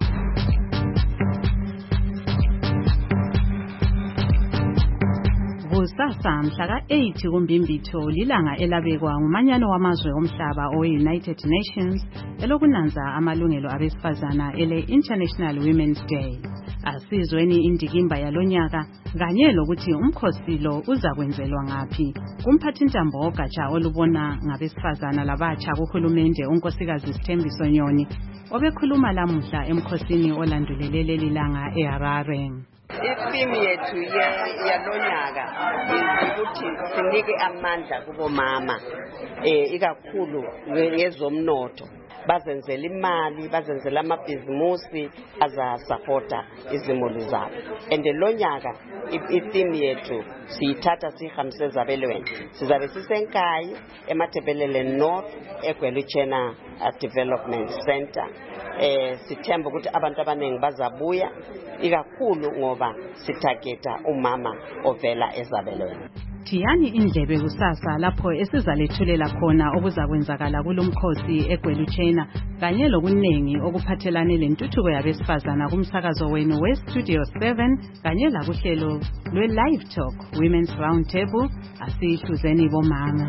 Kusasa mhla ka-eight kuMbimbitho lilanga elabekwa ngumanyano wamazwe omhlaba owe-United Nations elokunanza amalungelo abesifazana ele-International Women's Day. Asizweni indikimba yalonyaka kanye lokuthi umkhosi lo uzakwenzelwa ngaphi. Kumphathintambo wogatsha olubona ngabesifazana labatsha kuhulumende unkosikazi Sithembiso Nyoni obekhuluma lamuhla emkhosini olandulele leli langa eHarare. Ifimi yethu yalonyaka ukuthi sinike amandla kubomama eh ikakhulu ngezomnotho bazenzela imali bazenzela amabhizimusi azasupporta izimuli zabo. And lonyaka ifimi yethu siyithatha sihambise zabelweni sizabe sisenkayi eMatabeleland North eGweluchena Development Center. Eh sithemba ukuthi abantu abaningi bazabuya ikakhulu ngoba sithageta umama ovela ezabelweni. Thiyani indlebe kusasa lapho esizalethulela khona okuzakwenzakala kulomkhosi eGweluchena kanye lokunengi okuphathelane lentuthuko yabesifazana kumsakazo wenu weStudio seven kanye lakuhlelo lwe-Live Talk Women's Round Table asihluzeni bomama.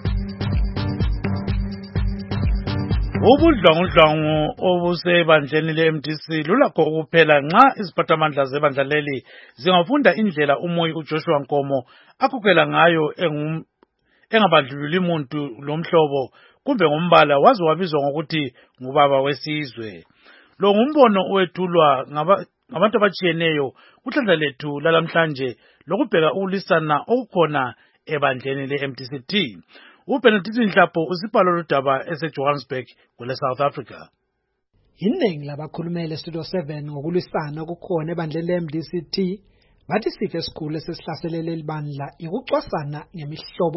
Ubudlwangudlwangu obusebandleni le-M D C lulakho ukuphela nxa iziphathamandla zebandla leli zingafunda indlela umoya uJoshua Nkomo akhukhela ngayo engabandlululi umuntu lomhlobo kumbe ngombala waze wabizwa ngokuthi ngubaba wesizwe. Lo ngumbono owethulwa ngabantu abatshiyeneyo kuhlandla lethu lalamhlanje lokubheka ukulisana okukhona ebandleni le-M D C T. uBenedict Nhlapho usibhalo lodaba eseJohannesburg kule South Africa. Iningi labakhulumele Studio seven ngokulisana okukhona ebandleni le-M D C T bathi sife esikhulu esesihlaselele libandla ikucwasana ngemihlobo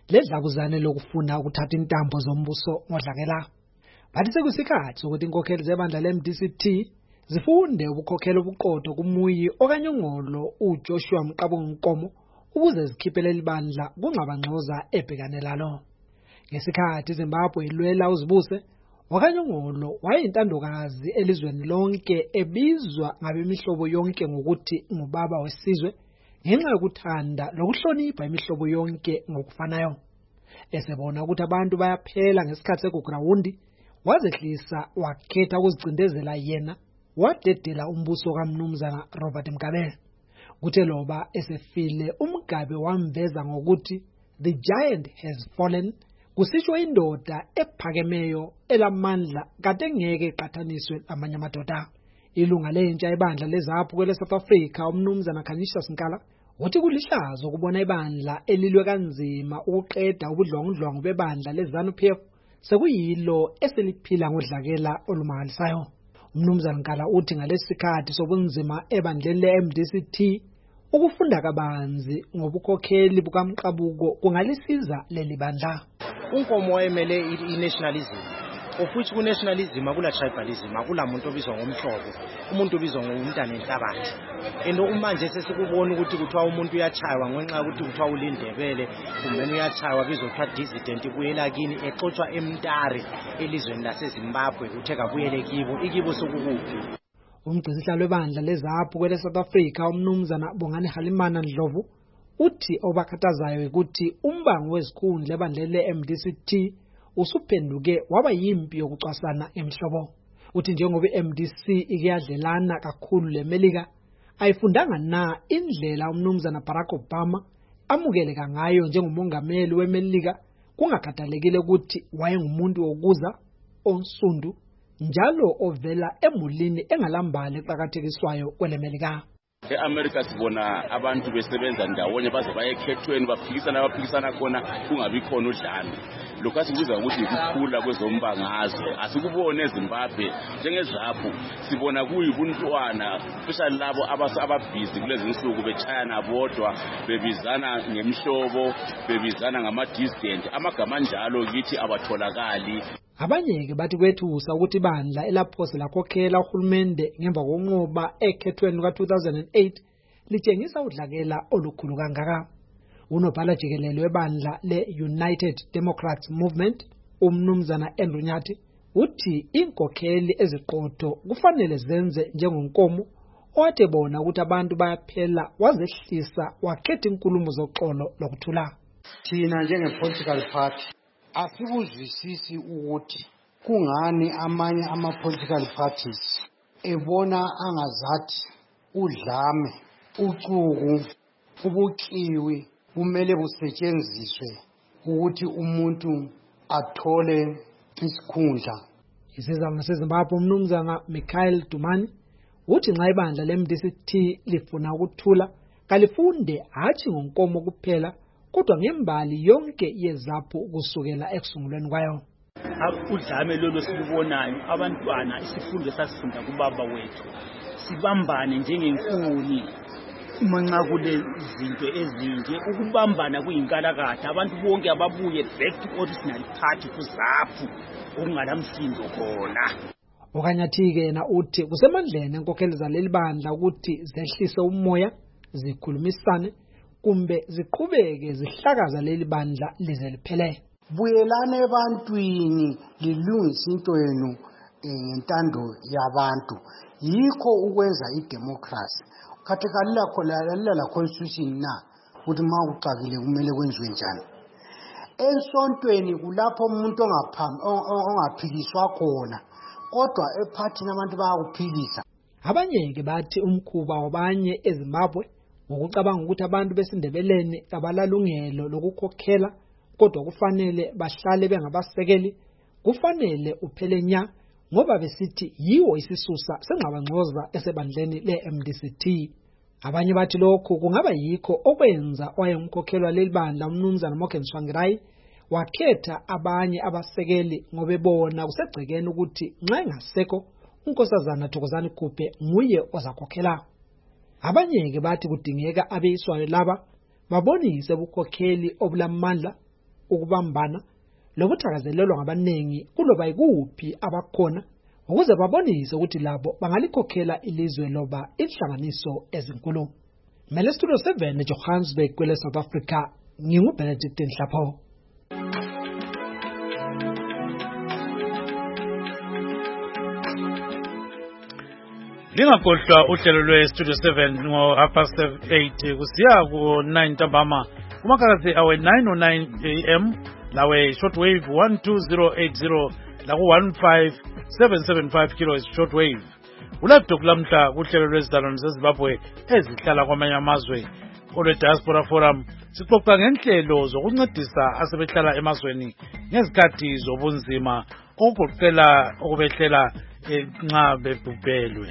ledlakuzane lokufuna ukuthatha intambo zombuso ngodlakela. Bathi sekusikhathi ukuthi inkokheli zebandla le-M D C T zifunde ubukhokheli obuqotho kumuyi okanye ungolo uJoshua Mqabungu-Nkomo ukuze zikhiphele libandla kungabangxoza ebhekane lalo. Ngesikhathi iZimbabwe ilwela uzibuse, okanye ungolo wayeyintandokazi elizweni lonke ebizwa ngabemihlobo yonke ngokuthi ngubaba wesizwe ngenxa yokuthanda lokuhlonipha imihlobo yonke ngokufanayo. Esebona ukuthi abantu bayaphela ngesikhathi segugrawundi, wazehlisa wakhetha ukuzicindezela yena, wadedela umbuso kaMnumzana Robert Mugabe. Kuthe loba esefile uMugabe wamveza ngokuthi the giant has fallen, kusisho indoda ephakemeyo elamandla kade ngeke iqhathaniswe amanye amadoda. Ilunga lentsha ibandla leZAPU kwele South Africa uMnumzana Khanyisa Sinkala uthi kulihlazo ukubona ibandla elilwe kanzima ukuqeda ubudlwangudlwangu bebandla leZANU-P F sekuyilo eseliphila ngodlakela olumangalisayo. Umnumzana Nkala uthi ngalesikhathi sobunzima ebandleni le-M D C T ukufunda kabanzi ngobukhokheli bukaMqabuko kungalisiza leli bandla. Unkomo wayemele i-nationalism, of which ku-nationalism akula tribalism, akula muntu obizwa ngomhlobo, umuntu obizwa ngomntana enhlabathi. And umanje sesikubona ukuthi kuthiwa umuntu uyachaywa ngenxa ukuthi kuthiwa ulindebele, kumbe uyachaywa bizothiwa dissident kuyela kini exoxwa eMtare elizweni laseZimbabwe uthe kabuyele kibo, ikibo sokukuphi. Umgcinisihlalo webandla leZAPU kwele South Africa uMnumzana Bongani Halimana Ndlovu uthi obakhathazayo ukuthi umbango wezikhundla ebandleni le-M D C T usuphenduke waba yimpi yokucwasana emhlobo. Uthi njengoba i-M D C ikuyadlelana kakhulu leMelika, ayifundanga na indlela uMnumzana Barack Obama amukeleka ngayo njengomongameli weMelika, kungakhathalekile ukuthi wayengumuntu wokuza onsundu njalo ovela emulini engalambali eqhakathekiswayo kweleMelika. E-America sibona abantu besebenza ndawonye baze bayekhethweni baphikisana abaphikisana khona kungabi khona udlame. Lokho asikubiza ukuthi ukukhula kwezombangazwe asikubone eZimbabwe njengeZAPU, sibona kuyibuntwana especially labo abasababhizi kulezi insuku betshayana bodwa bebizana ngemhlobo bebizana ngama-dissident, amagama njalo kithi abatholakali. Abanye-ke bathi kwethusa ukuthi ibandla elaphose lakhokhela uhulumende ngemva konqoba ekhethweni ka two thousand eight litshengisa udlakela olukhulu kangaka. Unobhala jikelele webandla le-United Democrats Movement uMnumzana Andrew Nyathi uthi inkokheli eziqotho kufanele zenze njengonkomo owathi bona ukuthi abantu bayaphela wazehlisa wakhetha inkulumo zoxolo lokuthula. Thina njenge-political party asikuzwisisi ukuthi kungani amanye ama-political parties ebona angazathi udlame, ucuku, ubukiwi kumele busetshenziswe ukuthi umuntu athole isikhundla. Isizalwane seZimbabwe uMnumzana Michael Dumani uthi nxa ibandla le-M D C T lifuna ukuthula kalifunde hathi ngonkomo kuphela kodwa ngembali yonke yeZAPU kusukela ekusungulweni kwayo. Udlame lolo silubonayo abantwana isifundo sasifunda kubaba wethu, sibambane njengenkuni manxa kule zinto ezinje, ukubambana kuyinkalakatha, abantu bonke ababuye back to original party kuZAPU okungalamsindo khona. Okanyathi-ke yena uthi kusemandleni enkokheli zaleli bandla ukuthi zehlise umoya, zikhulumisane kumbe ziqhubeke zihlakaza leli bandla lize liphele. Buyelane ebantwini lilungise into yenu ngentando yabantu, yikho ukwenza idemocracy. Khathi kalila khona la constitution na ukuthi ma uxakile kumele kwenziwe njani. Ensontweni kulapho umuntu ongaphikiswa khona, kodwa ephathini abantu bayakuphikisa. Abanye-ke bathi umkhuba wabanye eZimbabwe ngokucabanga ukuthi abantu besindebeleni abalalungelo lokukhokhela kodwa kufanele bahlale bengabasekeli, kufanele uphele nya ngoba besithi yiwo isisusa sengxabangxoza esebandleni le-M D C T. Abanye bathi lokhu kungaba yikho okwenza owayengumkhokheli leli bandla uMnumzana Morgan Tsvangirai wakhetha abanye abasekeli ngoba ebona kusegcekeni ukuthi nxa engasekho unkosazana Thokozani Kupe nguye ozakhokhela. Abanye-ke bathi kudingeka abeyiswayo laba babonise ubukhokheli obulamandla ukubambana lokuthakazelelwa ngabaningi kuloba ikuphi abakhona ukuze babonise ukuthi labo bangalikhokhela ilizwe loba inhlanganiso ezinkulu. Mele Studio seven eJohannesburg kwele South Africa, nginguBenedict Nhlapho. Lingakhohlwa uhlelo lwe-Studio seven ngo-half past eight kusiya ku-nine ntambama kumakhathi awe nine oh nine a m lawe shortwave one two zero eight zero laku one five seven seven five kilohertz shortwave. Ulaptop lamhla kuhlelo lwezidalwane zeZimbabwe ezihlala kwamanye amazwe olwe-Diaspora Forum sixoxa ngenhlelo zokuncedisa asebehlala emazweni ngezikhathi zobunzima okugoqela ukubehlela nxa bebhubhelwe.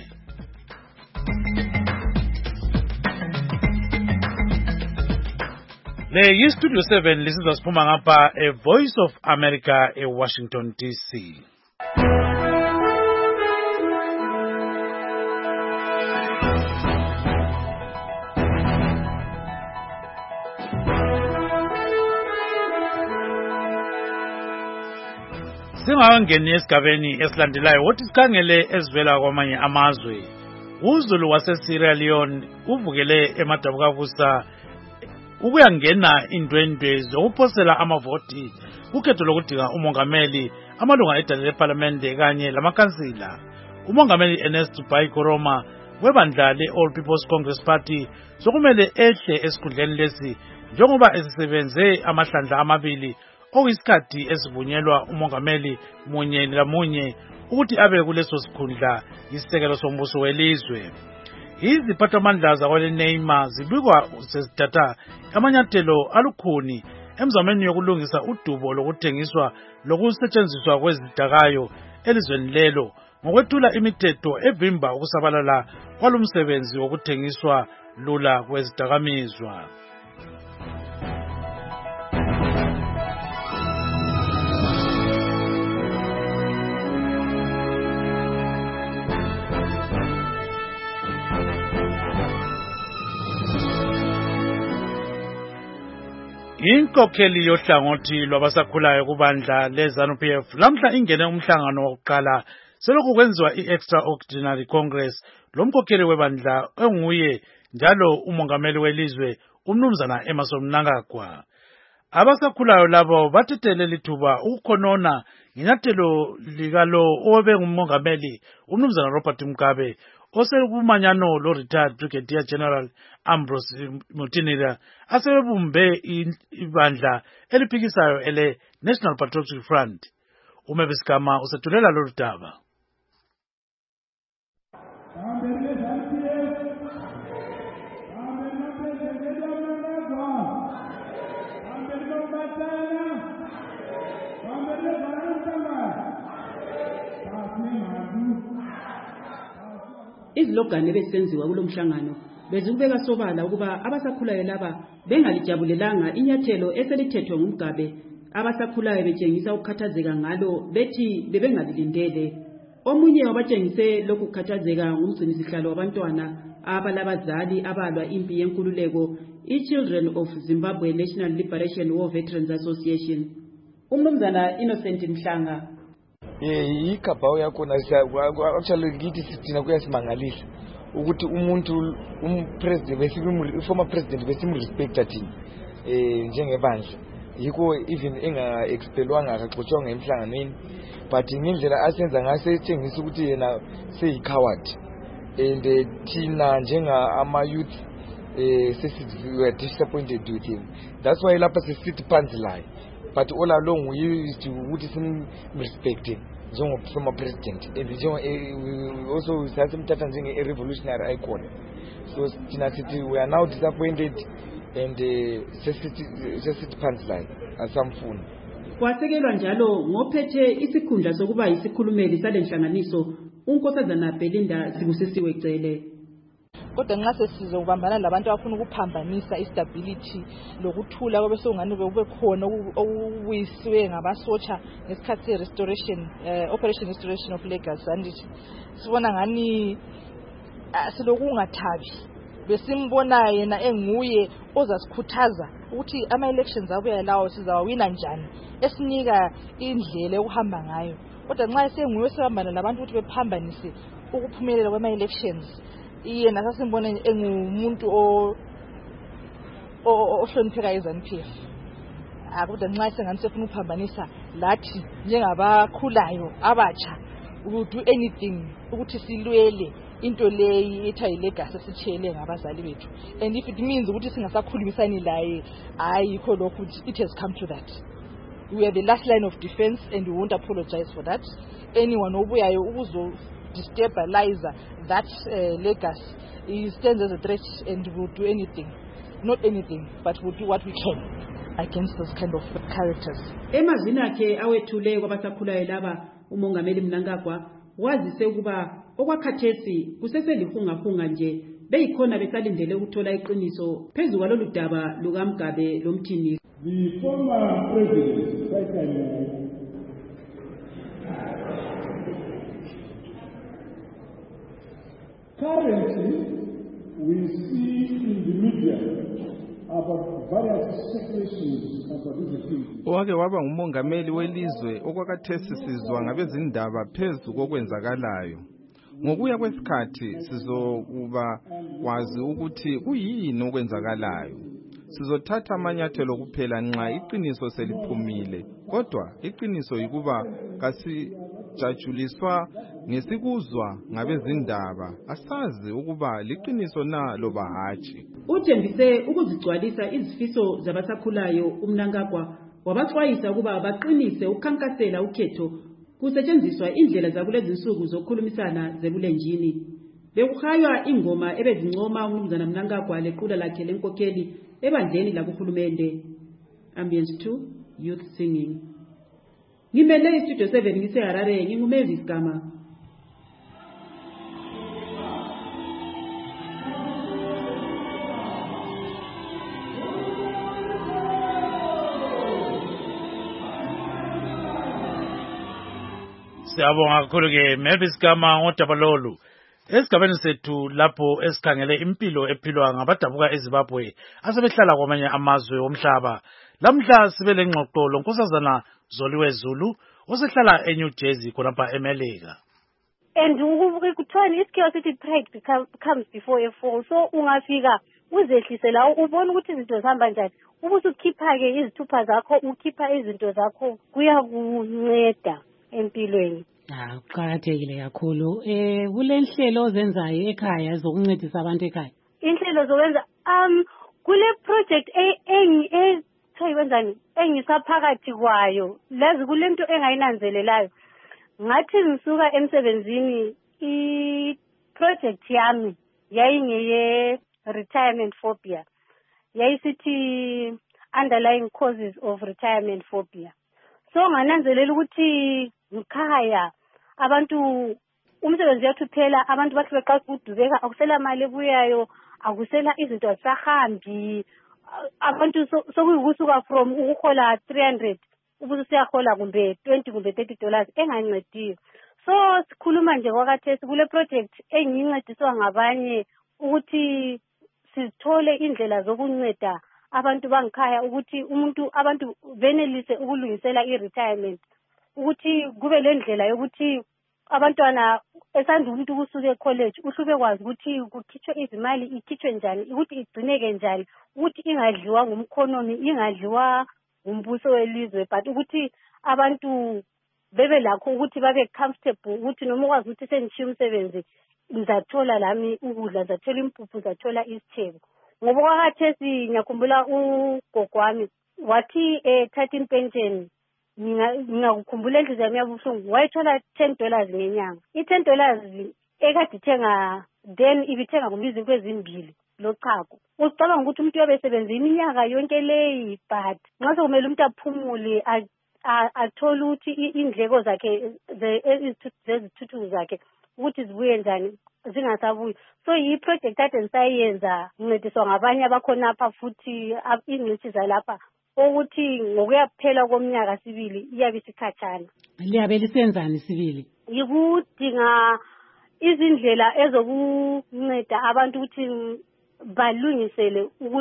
Le yi-Studio seven lisizwa siphuma ngapha e Voice of America e Washington D C. Singakangeni esigabeni esilandelayo wothi sikhangele ezivela kwamanye amazwe. UZulu wase-Sierra Leone uvukele emadabukakusa ukuyangena indwendwe zokuphosela amavoti kukhetho lokudinga umongameli, amalunga edale lephalamende kanye lamakhansila. Umongameli Ernest Bai Koroma webandla le-All People's Congress Party sokumele ehle esikhundleni lesi njengoba esisebenze amahlandla amabili okuyisikhathi esivunyelwa umongameli munye ngamunye ukuthi abe kuleso sikhundla isisekelo sombuso welizwe. Iziphathamandla zakwele-Neymar zibikwa sezithatha amanyathelo alukhuni emzameni yokulungisa udubo lokuthengiswa lokusetshenziswa kwezidakayo elizweni lelo ngokwethula imithetho evimba ukusabalala kwalomsebenzi wokuthengiswa lula kwezidakamizwa. Inkokheli yohlangothi lwabasakhulayo kubandla leZANU P F lamhla ingene umhlangano wokuqala selokhu kwenziwa i-Extraordinary Congress lomkhokheli webandla enguye njalo umongameli welizwe umnumzana Emmerson Mnangagwa. Abasakhulayo labo bathethele lithuba ukukhonona ngenyathelo likalo obe ngumongameli umnumzana Robert Mugabe osekumanyano lo retired Brigadier General Ambrose Mutinira asebebumbe ibandla eliphikisayo ele National Patriotic Front. Umebisikama usethulela lolu daba. Izilogane besenziwa kulomhlangano bezikubeka sobala ukuba abasakhulayo laba bengalijabulelanga inyathelo eselithethwe nguMgabe. Abasakhulayo betshengisa ukukhathazeka ngalo bethi bebengalizindele. Omunye wabatshengise lokhu kukhathazeka ngumgcinisihlalo wabantwana abalabazali abalwa impi yenkululeko i-Children of Zimbabwe National Liberation War Veterans Association. Umnumzana Innocent Mhlanga eh ikhabhawo yakona actually ngithi sithina kuyasimangalisa ukuthi umuntu umpresident besimu former president besimu respecta thina eh njengebandla yiko even enga expelwanga akaxotshelwa emhlanganweni but ngendlela asenza ngase etshengisa ukuthi yena seyi coward and thina njenga ama youth eh sesi were disappointed with him. That's why lapha sisithi phansi la. But all along we used to ukuthi sim respecting njengo former president and njengo we also sasimthatha njenge revolutionary icon. So thina sithi we are now disappointed and sesithi sesithi phansi la asamfuni. Kwasekelwa njalo ngophethe isikhundla sokuba yisikhulumeli salenhlanganiso unkosazana Belinda Sibusisiwe Cele. Kodwa nxa sesizokubambana labantu abafuna ukuphambanisa istability lokuthula kwabe sokungani kube khona okuyisiwe ngabasotsha ngesikhathi se restoration uh, operation restoration of legacy and sibona ngani silokungathabi besimbona yena enguye ozasikhuthaza ukuthi ama-elections abuya lawo sizawawina njani, esinika indlela yokuhamba ngayo. Kodwa nxa esenguye sebambana labantu ukuthi bephambanise ukuphumelela kwama-elections, yena sasimbona engumuntu ohlonipheka e-ZANU-P F. Kodwa nxa esengani sefuna ukuphambanisa lathi njengabakhulayo abatsha, we do anything ukuthi silwele into leyi ethi ayilegacy esitshiyele ngabazali bethu. And if it means ukuthi singasakhulumisani laye, ayikho lokhu, it has come to that. We are the last line of defense and we won't apologize for that. Anyone obuyayo ukuzo destabilize that uh, legacy, he stands as a threat and will do anything, not anything, but will do what we can against those kind of characters. Emazwini akhe awethule kwabasakhulayo laba, uMongameli Mnangagwa wazise ukuba okwakhathesi kuseselihungahunga nje beyikhona besalindele ukuthola iqiniso phezu kwalolu daba lukaMgabe loMthini. The former president, currently we see in the media about various situations about this thing. Owake waba ngumongameli welizwe okwakhathesi sizwa ngabezindaba phezu kokwenzakalayo. Ngokuya kwesikhathi sizokuba kwazi ukuthi kuyini okwenzakalayo. Sizothatha amanyathelo kuphela nxa iqiniso seliphumile. Kodwa iqiniso yikuba kasijatshuliswa ngesikuzwa ngabezindaba, asazi ukuba liqiniso na loba hatshi. Uthembise ukuzigcwalisa izifiso zabasakhulayo uMnangagwa wabaxwayisa ukuba baqinise ukukhankasela ukhetho kusetshenziswa indlela zakulezi insuku zokukhulumisana zebulenjini. Bekukhaywa ingoma ebezincoma uMnumzana Mnangagwa lequla lakhe lenkokheli ebandleni lakuhulumende. Ambience two, youth singing. Ngimele istudio seven ngise Harare, nginguMavis Gama. Siyabonga kakhulu ke Mavis Gama ngodaba lolu. Esigabeni sethu lapho esikhangele impilo ephilwa ngabadabuka eZimbabwe asebehlala kwamanye amazwe omhlaba. Lamhla sibe lengxoxo lonkosazana Zoliwe Zulu osehlala eNew Jersey khonapha eMelika. And kuthiwa isikhiwa sithi pride comes before a fall. So ungafika uzehlise la ubone ukuthi izinto zihamba njani. Ubusukhipha ke izithupha zakho, ukhipha izinto zakho, kuyakunceda empilweni. Ah, kuqakathekile kakhulu. Eh kulenhlelo ozenzayo ekhaya zokuncedisa abantu ekhaya. Inhlelo zokwenza um kule project engi ethiwenzani engisaphakathi kwayo. Lazi kulento engayinanzelelayo. Ngathi ngisuka emsebenzini I project yami yayingeye retirement phobia. Yayisithi underlying causes of retirement phobia. So ngananzelela ukuthi ngikhaya abantu umsebenzi yethu phela abantu bathi beqala ukudubeka akusela mali ebuyayo akusela izinto zahambi abantu sokuyikusuka from ukuhola three hundred ubuso siyahola kumbe twenty kumbe thirty dollars engancediyo. So sikhuluma nje kwakathesi kule project engincediswa ngabanye ukuthi sithole indlela zokunceda abantu bangikhaya ukuthi umuntu abantu benelise ukulungisela i-retirement ukuthi kube lendlela yokuthi abantwana esanda umuntu kusuka ecollege uhlube kwazi ukuthi kukhitshwe izimali ikhitshwe njani ukuthi igcineke njani ukuthi ingadliwa ngumkhonomi ingadliwa ngumbuso welizwe but ukuthi abantu bebe lakho ukuthi babe comfortable ukuthi noma ukwazi ukuthi sengishiya umsebenzi ngizathola lami ukudla ngizathola impuphu ngizathola isitheko. Ngoba kwakathesi ngiyakhumbula ugogo wami wathi ethatha pension ngingakukhumbula endlu zami yabuhlungu wayithola ten dollars ngenyanga. I ten dollars ekade ithenga then ibithenga kumbe izinto ezimbili lochago. Ucabanga ukuthi umuntu uyabesebenza iminyaka yonke leyi but nxa sokumele umuntu aphumule athola ukuthi indleko zakhe zezithuthu zakhe ukuthi zibuye njani zingasabuyi. So yi project ade ngisayenza ngincediswa ngabanye abakhona apha futhi ingcitshi zalapha ukuthi ngokuyaphela komnyaka sibili iyabe sikhatshana. Liyabe lisenzani sibili? Yikudinga izindlela ezokunceda abantu ukuthi balungisele ukuthi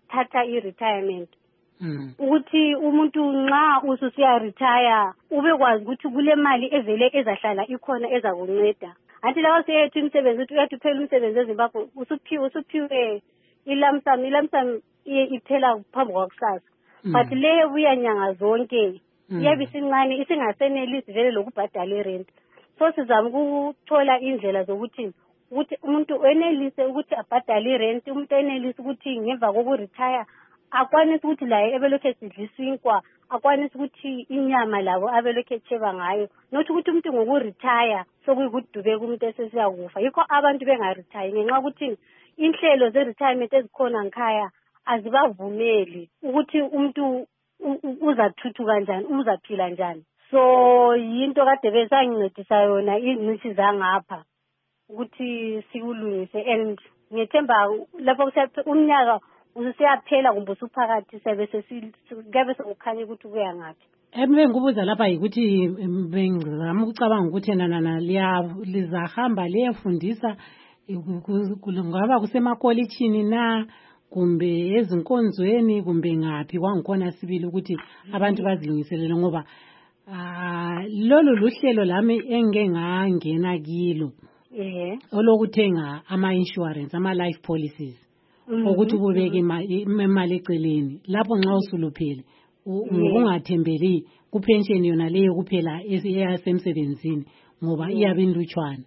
ukuthatha i-retirement ukuthi umuntu nxa ususiya retire ubekwazi ukuthi kule mali evele ezahlala ikhona ezakunceda. Anti lawa seyethu imisebenzi ukuthi uyathupela umsebenzi eZimbabwe usuphiwe usuphiwe ilamsam ilamsam iphela phambi kwakusasa. But le buya nyanga zonke iyabe isincane isingasenelisi vele lokubhadala irent. So sizama ukuthola indlela zokuthi ukuthi umuntu enelise ukuthi abhadale irent, umuntu enelise ukuthi ngemva kokuretire akwanise ukuthi la ebelokhe sidlisinkwa, akwanise ukuthi inyama labo abelokhe cheba ngayo, not ukuthi umuntu ngokuretire sokuyikudube kumuntu esesiyakufa. Yikho abantu bengaretire ngenxa ukuthi inhlelo ze-retirement ezikhona ngikhaya azibavumeli ukuthi umuntu uzathuthuka kanjani, uzaphila njani. So yinto kade besangincedisa yona izingcitshi zangapha ukuthi sikulungise, and ngethemba lapho umnyaka ususiyaphela kumbe usuphakathi sebe sesigabe sokukhanya ukuthi kuya ngaphi. Embe ngubuza lapha ukuthi bengizama ukucabanga ukuthi nana liya lizahamba liyafundisa ngaba kusemakolitshini na kumbe ezinkonzweni kumbe ngaphi kwangikhona sibili ukuthi abantu bazilungiselele, ngoba ah lolu luhlelo lami engeke ngangena kilo eh olokuthenga ama insurance ama life policies ukuthi ubeke imali eceleni lapho nxa usuluphele ungathembeli ku pension yona leyo kuphela eyasemsebenzini ngoba iyabe indutshwana.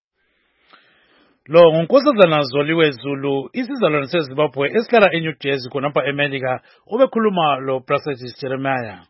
Lo ngunkosazana Zoliwe Zulu, isizalwane seZimbabwe esihlala eNew Jersey khonapha eMelika, obekhuluma lo Brasitis Jeremiah.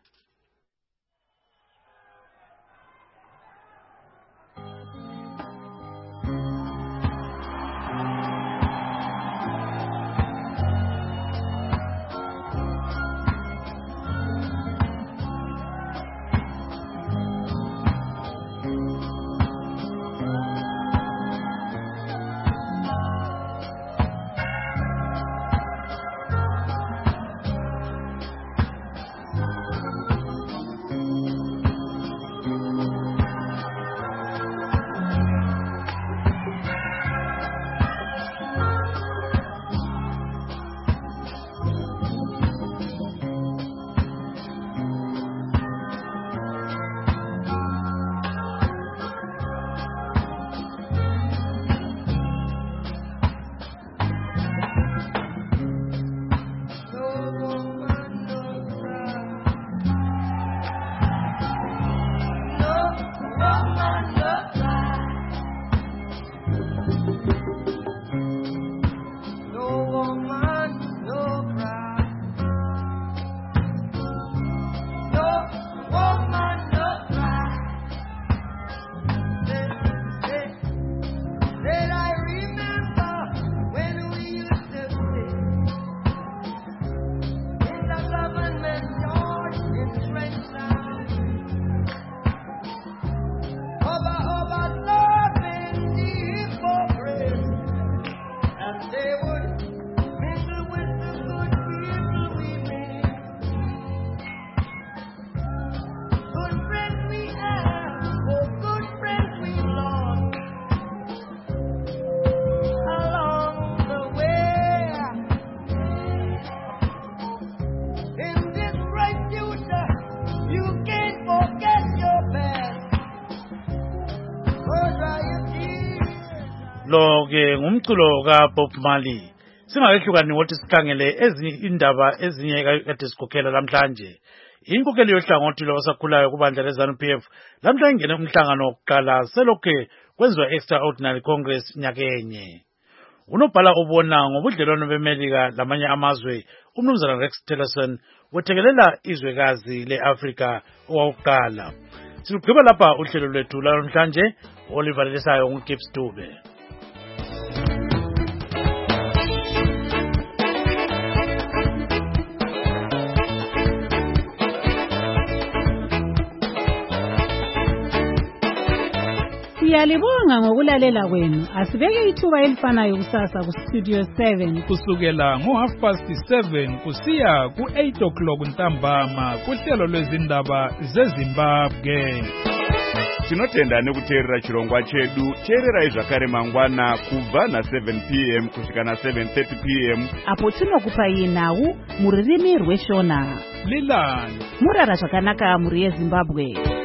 Lo ke ngumculo kaBob Marley. Singayehlukani ukuthi sikhangele ezinye indaba ezinye kade sikhokhela namhlanje. Inkokheli yohlangothi lwasakhulayo kubandla leZANU P F lamhla ingene umhlangano wokuqala selokhe kwenziwa extraordinary congress nyakenye. Unobhala ubona ngobudlelwano beMelika lamanye amazwe umnumzana Rex Tillerson wethekelela izwekazi leAfrika owakuqala. Silugqiba lapha uhlelo lwethu namhlanje olivalisayo nguGibbs Dube. Siyalibonga ngokulalela kwenu. Asibeke ithuba elifanayo kusasa ku Studio seven kusukela ngo half past seven kusiya ku eight o'clock ntambama kuhlelo lwezindaba zeZimbabwe. tinotenda nekuteerera chirongwa chedu. Teererai zvakare mangwana kubva na seven p m kusvika na seven thirty p m apo tinokupai nhau mururimi rweshona. Lilani murara zvakanaka muri yeZimbabwe.